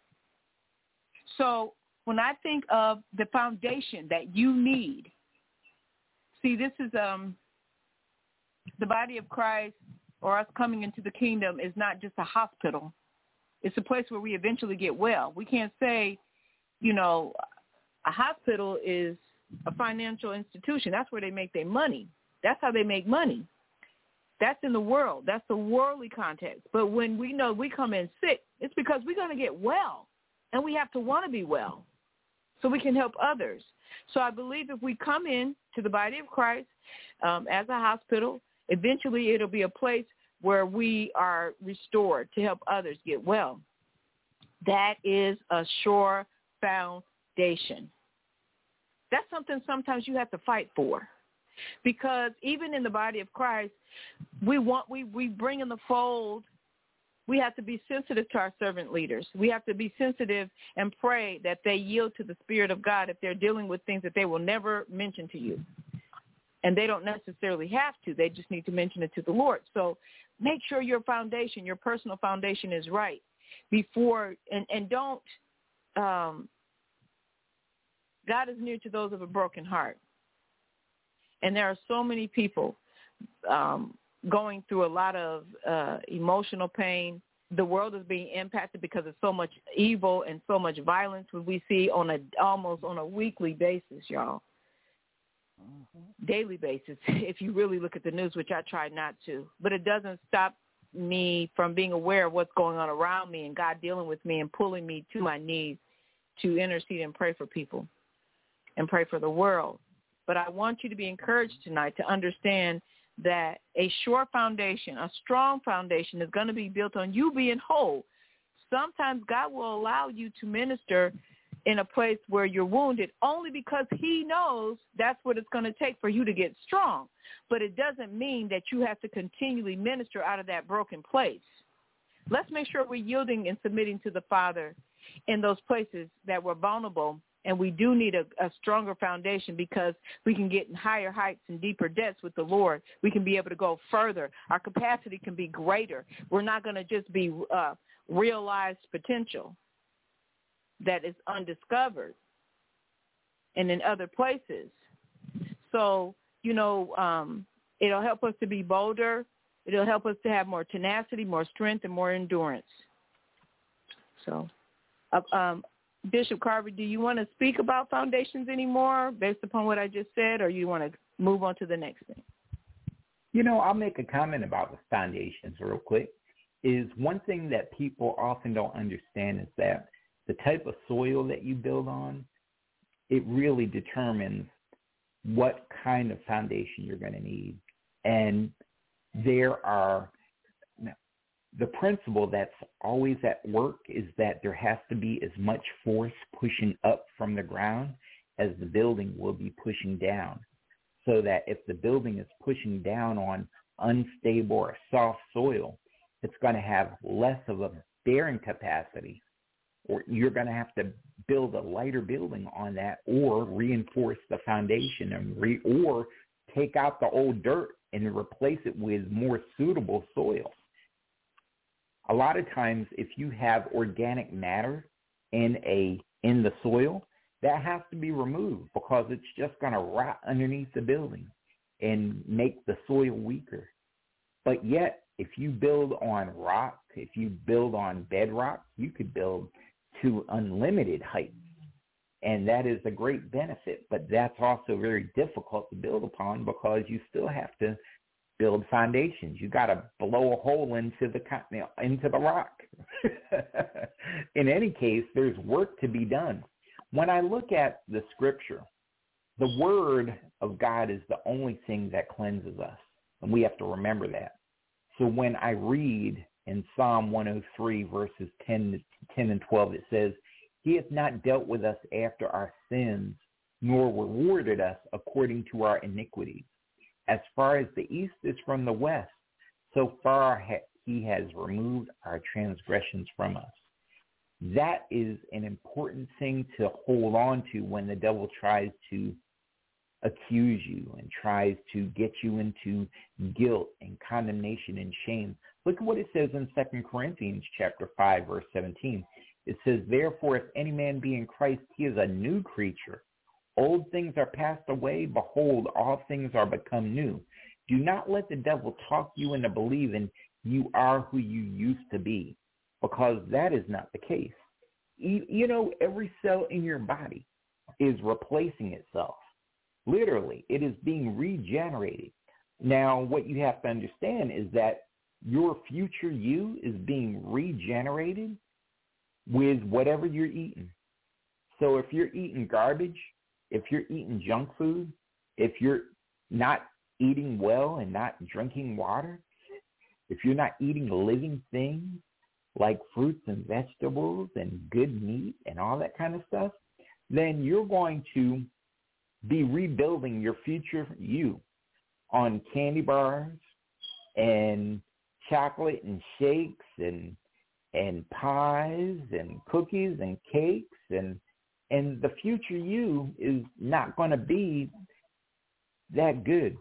So when I think of the foundation that you need, see, this is the body of Christ, or us coming into the kingdom, is not just a hospital. It's a place where we eventually get well. We can't say, a hospital is a financial institution. That's where they make their money. That's how they make money. That's in the world. That's the worldly context. But when we know we come in sick, it's because we're going to get well, and we have to want to be well so we can help others. So I believe if we come in to the body of Christ as a hospital, eventually it'll be a place where we are restored to help others get well. That is a sure foundation. That's something sometimes you have to fight for, because even in the body of Christ, we bring in the fold. We have to be sensitive to our servant leaders. We have to be sensitive and pray that they yield to the Spirit of God if they're dealing with things that they will never mention to you. And they don't necessarily have to. They just need to mention it to the Lord. So make sure your foundation, your personal foundation, is right before, and don't, God is near to those of a broken heart. And there are so many people going through a lot of emotional pain. The world is being impacted because of so much evil and so much violence we see almost on a weekly basis, y'all. Daily basis, if you really look at the news, which I try not to. But it doesn't stop me from being aware of what's going on around me and God dealing with me and pulling me to my knees to intercede and pray for people and pray for the world. But I want you to be encouraged tonight to understand that a sure foundation, a strong foundation is going to be built on you being whole. Sometimes God will allow you to minister in a place where you're wounded only because he knows that's what it's going to take for you to get strong. But it doesn't mean that you have to continually minister out of that broken place. Let's make sure we're yielding and submitting to the Father in those places that we're vulnerable. And we do need a stronger foundation because we can get in higher heights and deeper depths with the Lord. We can be able to go further. Our capacity can be greater. We're not going to just be realized potential that is undiscovered and in other places. So, it'll help us to be bolder. It'll help us to have more tenacity, more strength, and more endurance. So, Bishop Carver, do you want to speak about foundations anymore based upon what I just said, or you want to move on to the next thing? I'll make a comment about the foundations real quick. Is one thing that people often don't understand is that the type of soil that you build on, it really determines what kind of foundation you're going to need. And the principle that's always at work is that there has to be as much force pushing up from the ground as the building will be pushing down. So that if the building is pushing down on unstable or soft soil, it's going to have less of a bearing capacity, or you're going to have to build a lighter building on that, or reinforce the foundation or take out the old dirt and replace it with more suitable soil. A lot of times, if you have organic matter in the soil, that has to be removed because it's just going to rot underneath the building and make the soil weaker. But yet, if you build on rock, if you build on bedrock, you could build to unlimited heights. And that is a great benefit. But that's also very difficult to build upon because you still have to build foundations. You got to blow a hole into the rock. In any case, there's work to be done. When I look at the scripture, the word of God is the only thing that cleanses us. And we have to remember that. So when I read in Psalm 103, verses 10 and 12, it says, He hath not dealt with us after our sins, nor rewarded us according to our iniquities. As far as the east is from the west, so far he has removed our transgressions from us. That is an important thing to hold on to when the devil tries to accuse you and tries to get you into guilt and condemnation and shame. Look at what it says in 2 Corinthians chapter 5, verse 17. It says, Therefore, if any man be in Christ, he is a new creature. Old things are passed away. Behold, all things are become new. Do not let the devil talk you into believing you are who you used to be, because that is not the case. Every cell in your body is replacing itself. Literally, it is being regenerated. Now, what you have to understand is that your future you is being regenerated with whatever you're eating. So if you're eating garbage, if you're eating junk food, if you're not eating well and not drinking water, if you're not eating living things like fruits and vegetables and good meat and all that kind of stuff, then you're going to be rebuilding your future you on candy bars and chocolate and shakes and pies and cookies and cakes, and the future you is not going to be that good.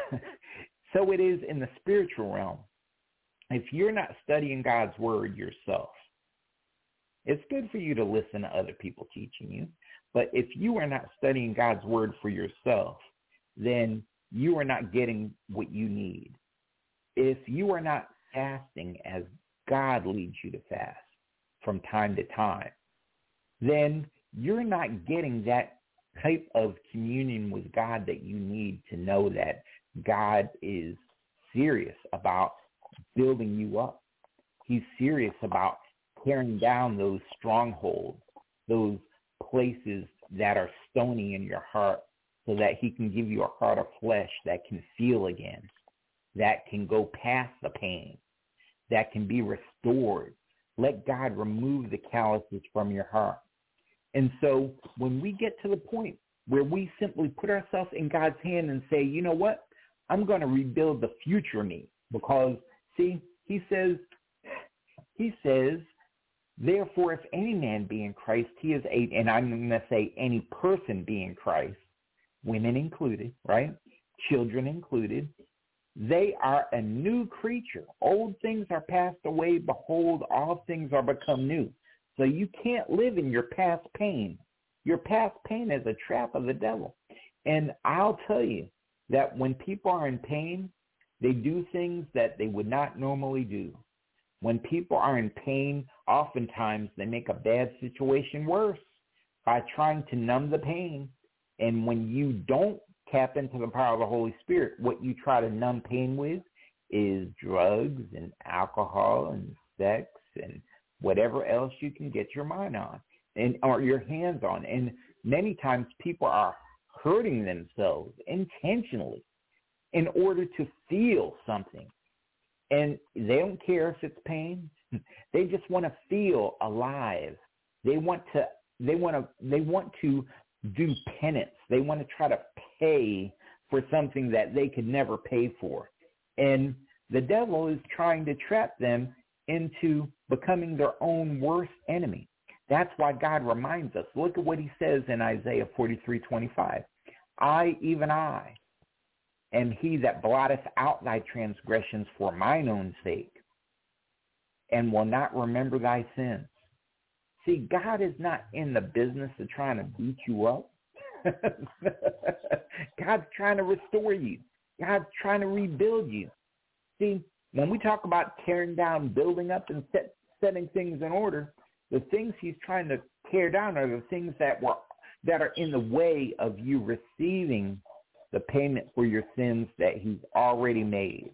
So it is in the spiritual realm. If you're not studying God's word yourself, it's good for you to listen to other people teaching you. But if you are not studying God's word for yourself, then you are not getting what you need. If you are not fasting as God leads you to fast from time to time, then you're not getting that type of communion with God that you need to know that God is serious about building you up. He's serious about tearing down those strongholds, those places that are stony in your heart, so that he can give you a heart of flesh that can feel again, that can go past the pain, that can be restored. Let God remove the calluses from your heart. And so when we get to the point where we simply put ourselves in God's hand and say, you know what, I'm going to rebuild the future me. Because, see, he says, therefore, if any man be in Christ, he is and I'm going to say any person be in Christ, women included, right? Children included, they are a new creature. Old things are passed away. Behold, all things are become new. So you can't live in your past pain. Your past pain is a trap of the devil. And I'll tell you that when people are in pain, they do things that they would not normally do. When people are in pain, oftentimes they make a bad situation worse by trying to numb the pain. And when you don't tap into the power of the Holy Spirit, what you try to numb pain with is drugs and alcohol and sex and whatever else you can get your mind on or your hands on. And many times people are hurting themselves intentionally in order to feel something. And they don't care if it's pain. They just want to feel alive. They want to do penance. They want to try to pay for something that they could never pay for. And the devil is trying to trap them into becoming their own worst enemy. That's why God reminds us. Look at what he says in Isaiah 43:25. I, even I, am he that blotteth out thy transgressions for mine own sake, and will not remember thy sins. See, God is not in the business of trying to beat you up. God's trying to restore you. God's trying to rebuild you. See, when we talk about tearing down, building up, and setting things in order, the things he's trying to tear down are the things that are in the way of you receiving the payment for your sins that he's already made.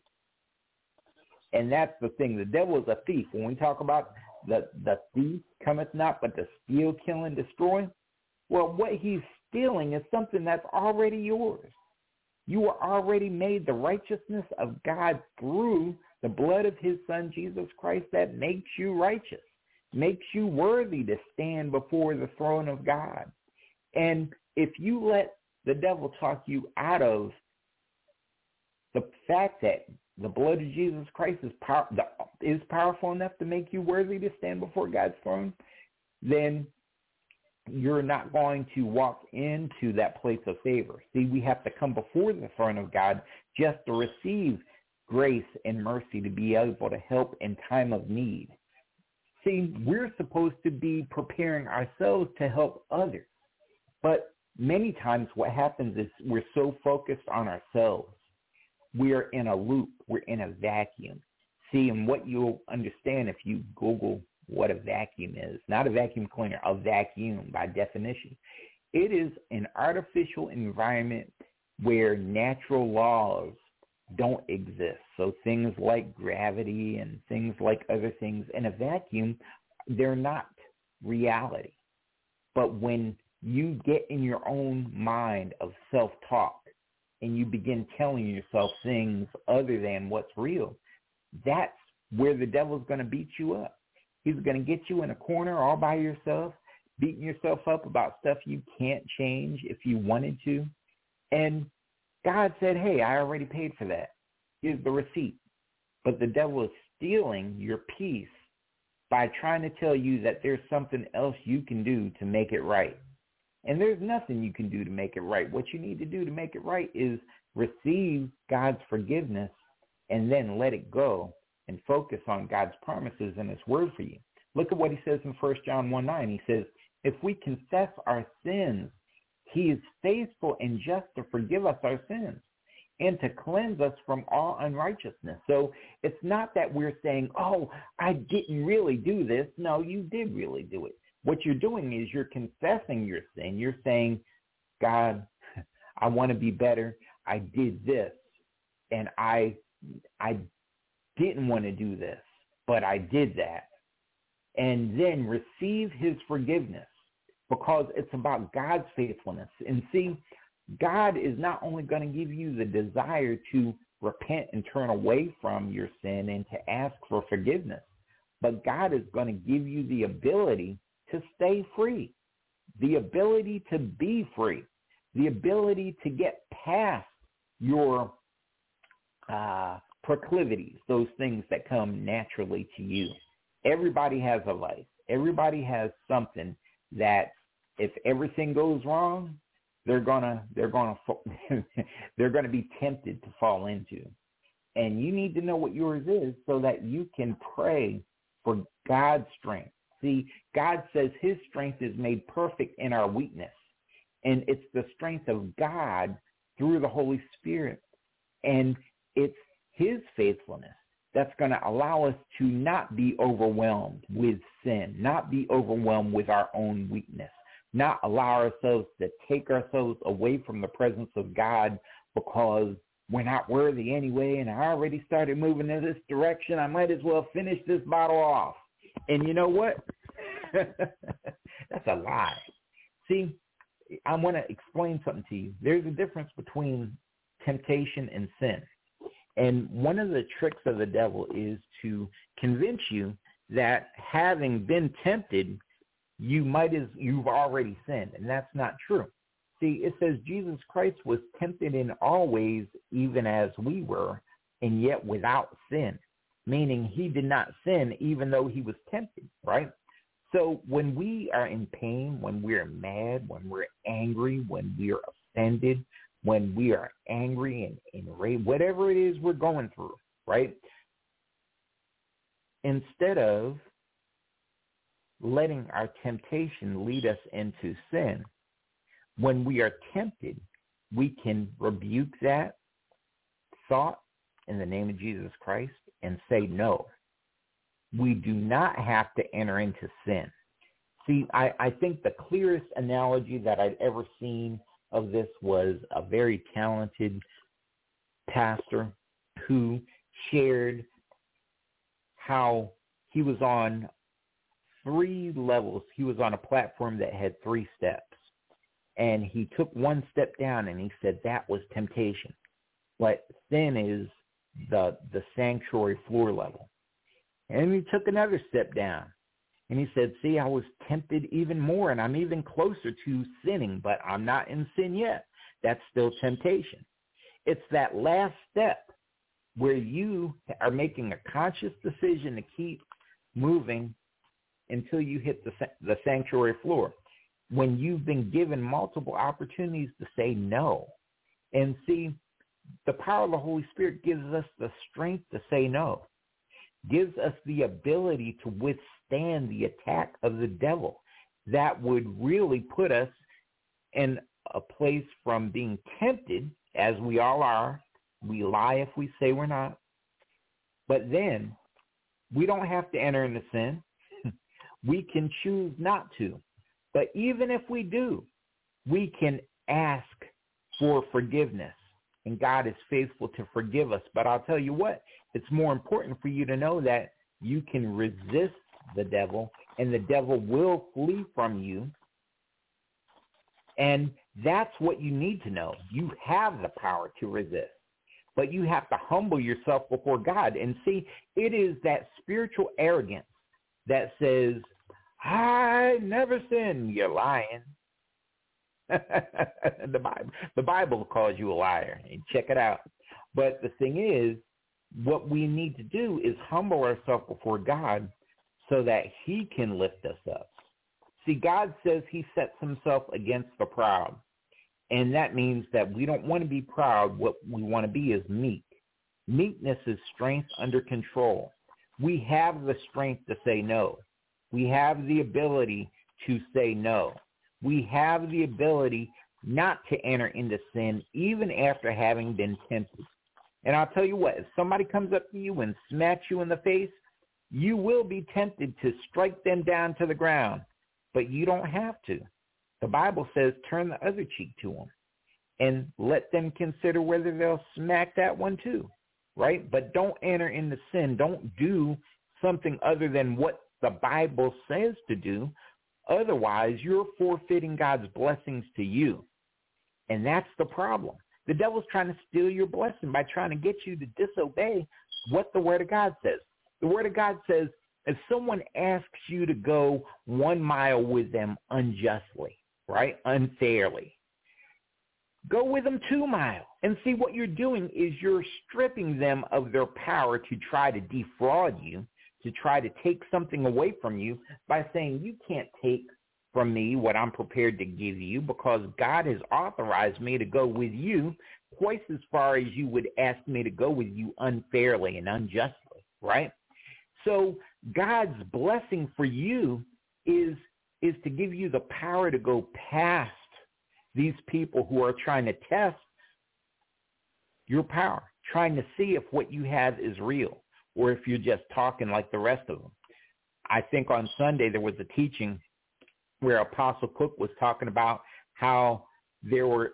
And that's the thing. The devil is a thief. When we talk about the thief cometh not but to steal, kill, and destroy, well, what he's stealing is something that's already yours. You are already made the righteousness of God through the blood of his son, Jesus Christ, that makes you righteous, makes you worthy to stand before the throne of God. And if you let the devil talk you out of the fact that the blood of Jesus Christ is powerful enough to make you worthy to stand before God's throne, then you're not going to walk into that place of favor. See, we have to come before the throne of God just to receive grace and mercy to be able to help in time of need. See, we're supposed to be preparing ourselves to help others. But many times what happens is we're so focused on ourselves. We're in a loop. We're in a vacuum. See, and what you'll understand if you Google what a vacuum is, not a vacuum cleaner, a vacuum by definition. It is an artificial environment where natural laws don't exist. So things like gravity and things like other things in a vacuum, they're not reality. But when you get in your own mind of self-talk and you begin telling yourself things other than what's real, that's where the devil's going to beat you up. He's going to get you in a corner all by yourself, beating yourself up about stuff you can't change if you wanted to. And God said, hey, I already paid for that. Here's the receipt. But the devil is stealing your peace by trying to tell you that there's something else you can do to make it right. And there's nothing you can do to make it right. What you need to do to make it right is receive God's forgiveness and then let it go and focus on God's promises and his word for you. Look at what he says in 1 John 1:9. He says, if we confess our sins, he is faithful and just to forgive us our sins and to cleanse us from all unrighteousness. So it's not that we're saying, oh, I didn't really do this. No, you did really do it. What you're doing is you're confessing your sin. You're saying, God, I want to be better. I did this, and I didn't want to do this, but I did that. And then receive his forgiveness, because it's about God's faithfulness. And see, God is not only going to give you the desire to repent and turn away from your sin and to ask for forgiveness, but God is going to give you the ability to stay free, the ability to be free, the ability to get past your proclivities, those things that come naturally to you. Everybody has a life. Everybody has something that if everything goes wrong, they're gonna be tempted to fall into. And you need to know what yours is so that you can pray for God's strength. See, God says his strength is made perfect in our weakness. And it's the strength of God through the Holy Spirit. And it's his faithfulness that's going to allow us to not be overwhelmed with sin, not be overwhelmed with our own weakness, not allow ourselves to take ourselves away from the presence of God because we're not worthy anyway, and I already started moving in this direction. I might as well finish this bottle off. And you know what? That's a lie. See, I want to explain something to you. There's a difference between temptation and sin. And one of the tricks of the devil is to convince you that having been tempted, you've already sinned. And that's not true. See, it says Jesus Christ was tempted in all ways, even as we were, and yet without sin, meaning he did not sin even though he was tempted, right? So when we are in pain, when we're mad, when we're angry, when we're offended, when we are angry and enraged, whatever it is we're going through, right? Instead of letting our temptation lead us into sin, when we are tempted, we can rebuke that thought in the name of Jesus Christ and say no. We do not have to enter into sin. See, I think the clearest analogy that I'd ever seen of this was a very talented pastor who shared how he was on 3 levels. He was on a platform that had 3 steps. And he took 1 step down and he said that was temptation. But sin is the sanctuary floor level. And he took another step down. And he said, see, I was tempted even more, and I'm even closer to sinning, but I'm not in sin yet. That's still temptation. It's that last step where you are making a conscious decision to keep moving until you hit the sanctuary floor, when you've been given multiple opportunities to say no. And see, the power of the Holy Spirit gives us the strength to say no, gives us the ability to withstand the attack of the devil that would really put us in a place from being tempted, as we all are. We lie if we say we're not. But then we don't have to enter into sin. We can choose not to. But even if we do, we can ask for forgiveness. And God is faithful to forgive us. But I'll tell you what, it's more important for you to know that you can resist the devil, and the devil will flee from you. And that's what you need to know. You have the power to resist. But you have to humble yourself before God. And see, it is that spiritual arrogance that says, I never sin. You're lying. The Bible calls you a liar. And check it out. But the thing is, what we need to do is humble ourselves before God so that he can lift us up. See, God says he sets himself against the proud. And that means that we don't want to be proud. What we want to be is meek. Meekness is strength under control. We have the strength to say no. We have the ability to say no. We have the ability not to enter into sin even after having been tempted. And I'll tell you what, if somebody comes up to you and smacks you in the face, you will be tempted to strike them down to the ground, but you don't have to. The Bible says turn the other cheek to them and let them consider whether they'll smack that one too, right? But don't enter into sin. Don't do something other than what the Bible says to do. Otherwise, you're forfeiting God's blessings to you. And that's the problem. The devil's trying to steal your blessing by trying to get you to disobey what the Word of God says. The Word of God says if someone asks you to go 1 mile with them unjustly, right, unfairly, go with them 2 miles. And see, what you're doing is you're stripping them of their power to try to defraud you, to try to take something away from you by saying you can't take from me what I'm prepared to give you because God has authorized me to go with you twice as far as you would ask me to go with you unfairly and unjustly, right? So God's blessing for you is to give you the power to go past these people who are trying to test your power, trying to see if what you have is real or if you're just talking like the rest of them. I think on Sunday there was a teaching where Apostle Cook was talking about how there were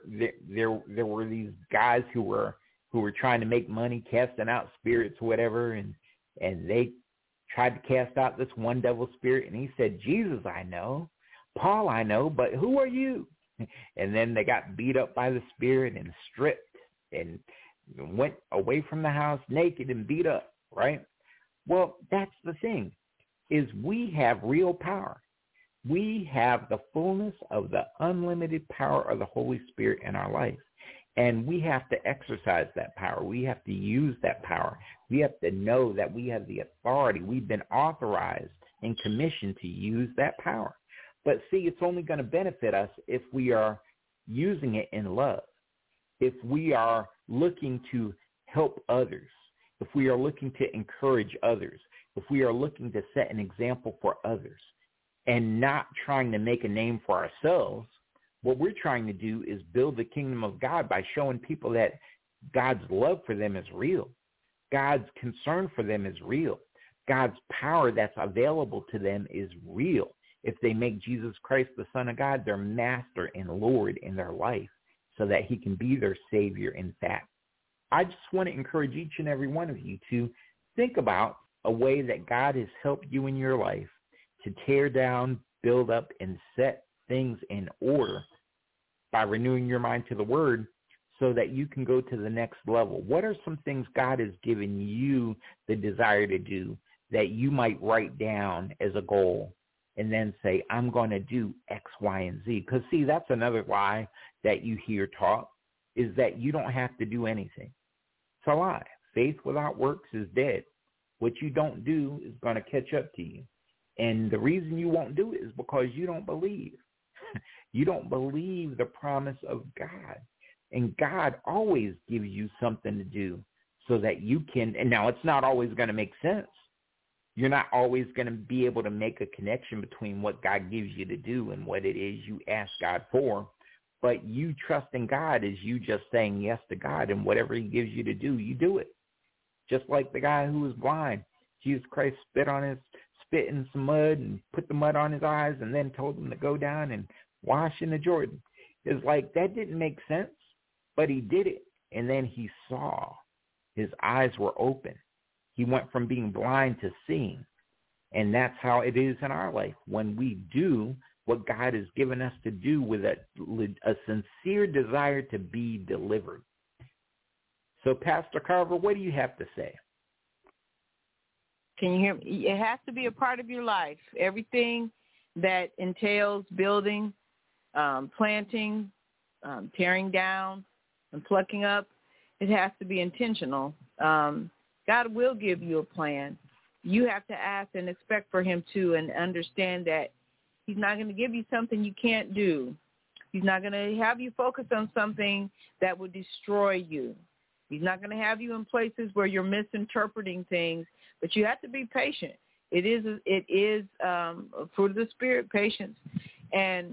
these guys who were trying to make money casting out spirits or whatever, and they tried to cast out this one devil spirit, and he said, Jesus I know, Paul I know, but who are you? And then they got beat up by the spirit and stripped and went away from the house naked and beat up, right? Well, that's the thing, is we have real power. We have the fullness of the unlimited power of the Holy Spirit in our life. And we have to exercise that power. We have to use that power. We have to know that we have the authority. We've been authorized and commissioned to use that power. But see, it's only going to benefit us if we are using it in love, if we are looking to help others, if we are looking to encourage others, if we are looking to set an example for others, and not trying to make a name for ourselves. What we're trying to do is build the kingdom of God by showing people that God's love for them is real. God's concern for them is real. God's power that's available to them is real. If they make Jesus Christ the Son of God their master and Lord in their life so that he can be their Savior in fact. I just want to encourage each and every one of you to think about a way that God has helped you in your life to tear down, build up, and set things in order by renewing your mind to the Word so that you can go to the next level. What are some things God has given you the desire to do that you might write down as a goal and then say, I'm going to do X, Y, and Z? Because, see, that's another lie that you hear taught, is that you don't have to do anything. It's a lie. Faith without works is dead. What you don't do is going to catch up to you. And the reason you won't do it is because you don't believe. You don't believe the promise of God. And God always gives you something to do so that you can, and now it's not always going to make sense. You're not always going to be able to make a connection between what God gives you to do and what it is you ask God for. But you trust in God is you just saying yes to God, and whatever he gives you to do, you do it. Just like the guy who was blind. Jesus Christ spit in some mud and put the mud on his eyes and then told him to go down and wash in the Jordan. It's like that didn't make sense, but he did it. And then he saw. His eyes were open. He went from being blind to seeing. And that's how it is in our life. When we do what God has given us to do with a sincere desire to be delivered. So, Pastor Carver, what do you have to say? Can you hear me? It has to be a part of your life. Everything that entails building, planting, tearing down, and plucking up, it has to be intentional. God will give you a plan. You have to ask and expect for him to, and understand that he's not going to give you something you can't do. He's not going to have you focus on something that will destroy you. He's not going to have you in places where you're misinterpreting things, but you have to be patient. It is for the Spirit, patience. And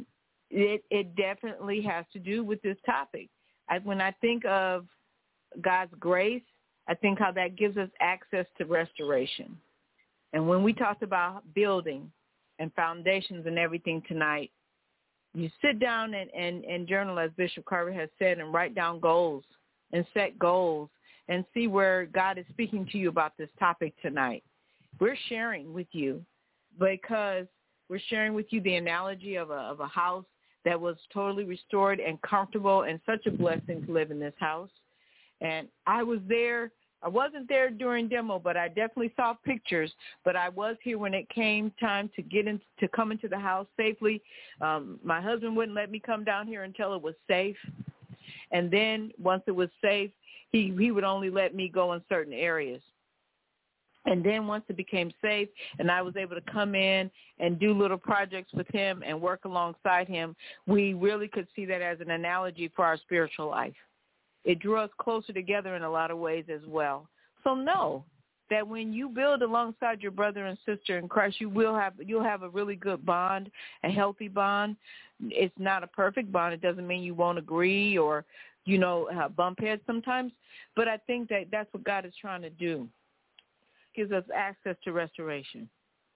it definitely has to do with this topic. When I think of God's grace, I think how that gives us access to restoration. And when we talked about building and foundations and everything tonight, you sit down and journal, as Bishop Carver has said, and write down goals and set goals and see where God is speaking to you about this topic tonight. We're sharing with you because we're sharing with you the analogy of a house that was totally restored and comfortable, and such a blessing to live in this house. And I was there. I wasn't there during demo, but I definitely saw pictures. But I was here when it came time to come into the house safely. My husband wouldn't let me come down here until it was safe. And then once it was safe, he would only let me go in certain areas. And then once it became safe and I was able to come in and do little projects with him and work alongside him, we really could see that as an analogy for our spiritual life. It drew us closer together in a lot of ways as well. So know that when you build alongside your brother and sister in Christ, you'll have a really good bond, a healthy bond. It's not a perfect bond. It doesn't mean you won't agree or, bump heads sometimes. But I think that that's what God is trying to do. Gives us access to restoration.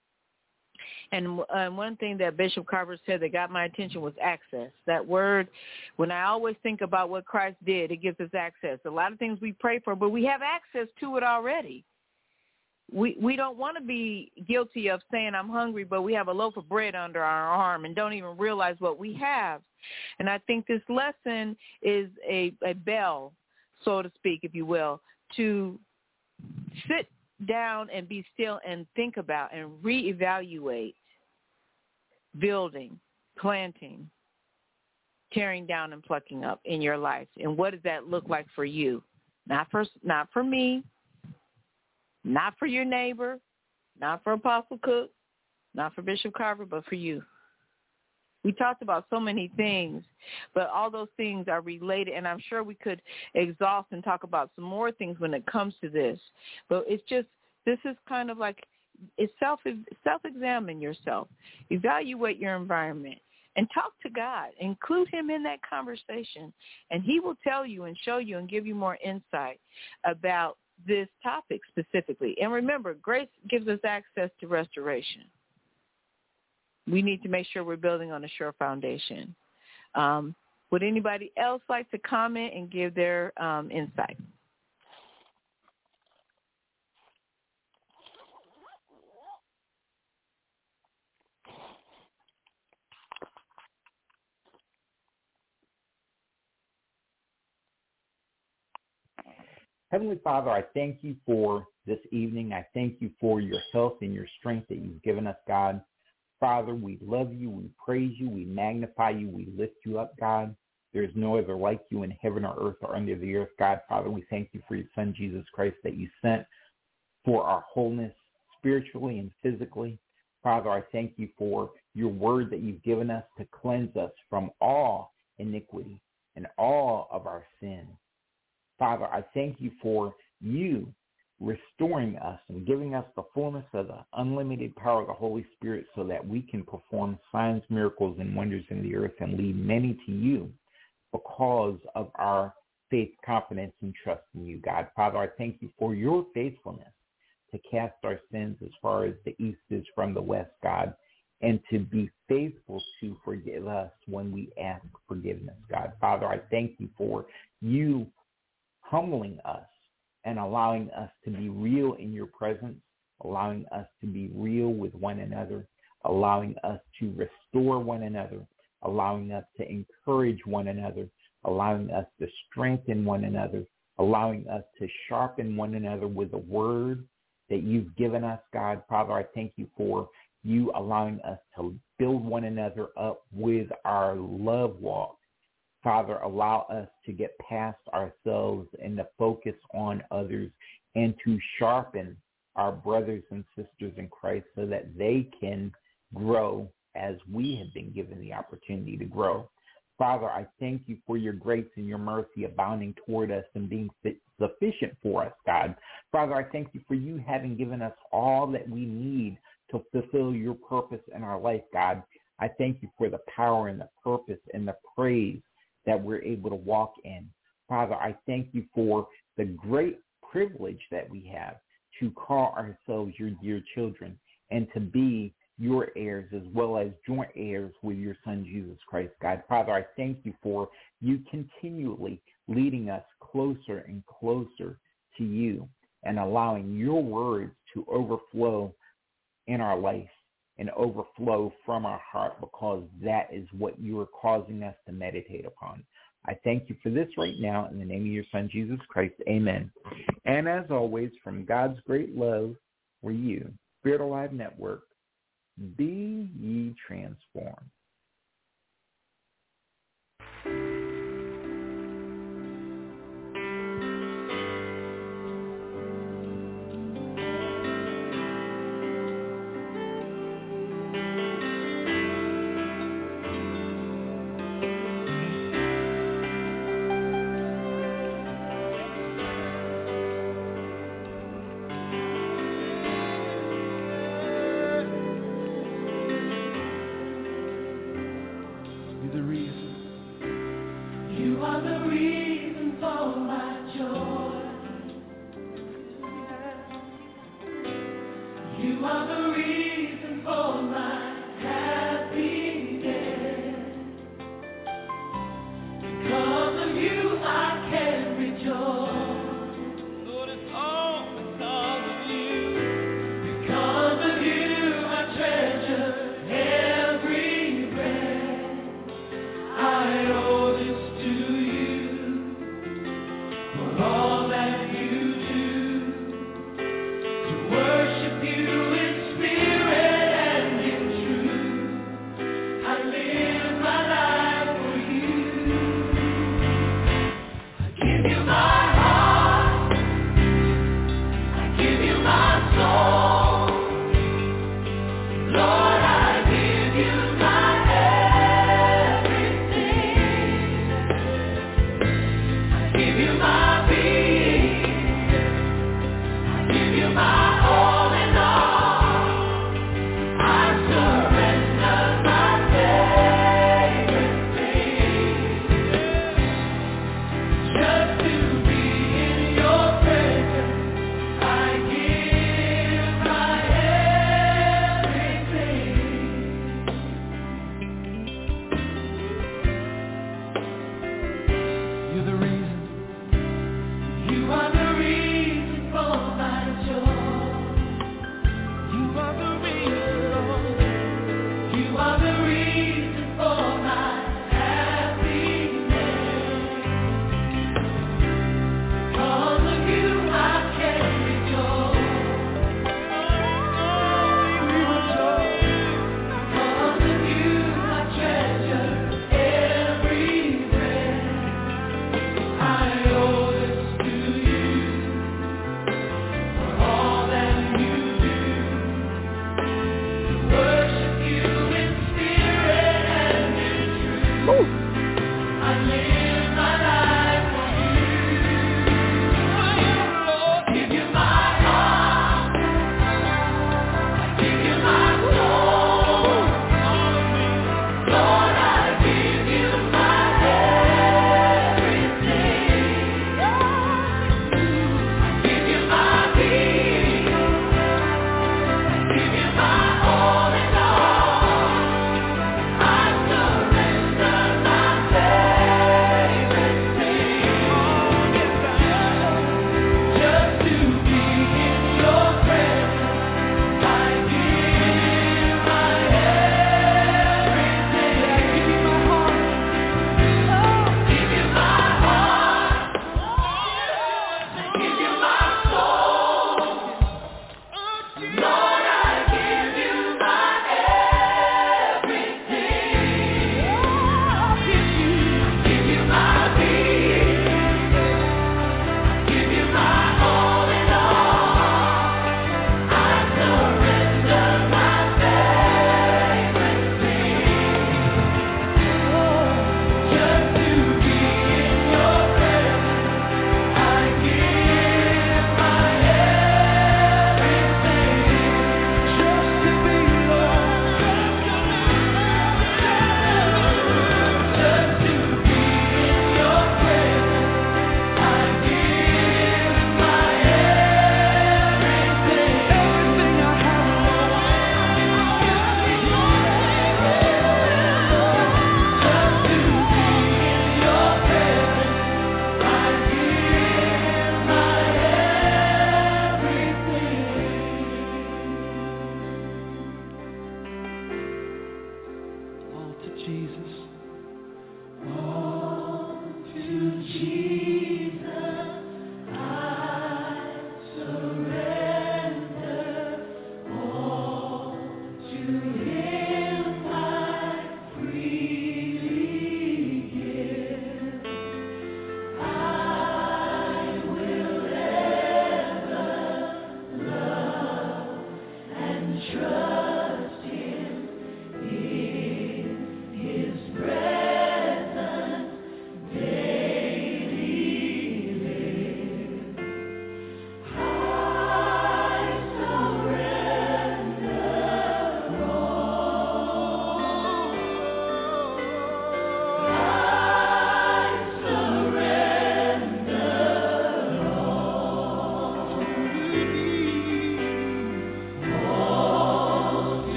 And one thing that Bishop Carver said that got my attention was access. That word, when I always think about what Christ did, it gives us access. A lot of things we pray for, but we have access to it already. We don't want to be guilty of saying I'm hungry, but we have a loaf of bread under our arm and don't even realize what we have. And I think this lesson is a bell, so to speak, if you will, to sit down and be still and think about and reevaluate building, planting, tearing down and plucking up in your life. And what does that look like for you? Not for me, not for your neighbor, not for Apostle Cook, not for Bishop Carver, but for you. We talked about so many things, but all those things are related, and I'm sure we could exhaust and talk about some more things when it comes to this. But it's just, this is kind of like, it's self-examine yourself, evaluate your environment, and talk to God. Include him in that conversation, and he will tell you and show you and give you more insight about this topic specifically. And remember, grace gives us access to restoration. We need to make sure we're building on a sure foundation. Would anybody else like to comment and give their insight? Heavenly Father, I thank you for this evening. I thank you for your health and your strength that you've given us, God. Father, we love you, we praise you, we magnify you, we lift you up, God. There is no other like you in heaven or earth or under the earth, God. Father, we thank you for your Son, Jesus Christ, that you sent for our wholeness spiritually and physically. Father, I thank you for your word that you've given us to cleanse us from all iniquity and all of our sin. Father, I thank you for you restoring us and giving us the fullness of the unlimited power of the Holy Spirit so that we can perform signs, miracles, and wonders in the earth and lead many to you because of our faith, confidence, and trust in you, God. Father, I thank you for your faithfulness to cast our sins as far as the east is from the west, God, and to be faithful to forgive us when we ask forgiveness, God. Father, I thank you for you humbling us and allowing us to be real in your presence, allowing us to be real with one another, allowing us to restore one another, allowing us to encourage one another, allowing us to strengthen one another, allowing us to sharpen one another with the word that you've given us, God. Father, I thank you for you allowing us to build one another up with our love walk. Father, allow us to get past ourselves and to focus on others and to sharpen our brothers and sisters in Christ so that they can grow as we have been given the opportunity to grow. Father, I thank you for your grace and your mercy abounding toward us and being sufficient for us, God. Father, I thank you for you having given us all that we need to fulfill your purpose in our life, God. I thank you for the power and the purpose and the praise that we're able to walk in. Father, I thank you for the great privilege that we have to call ourselves your dear children and to be your heirs as well as joint heirs with your Son, Jesus Christ, God. Father, I thank you for you continually leading us closer and closer to you and allowing your words to overflow in our life and overflow from our heart, because that is what you are causing us to meditate upon. I thank you for this right now in the name of your Son, Jesus Christ. Amen. And as always, from God's great love for you, Spirit Alive Network, be ye transformed.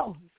Oh,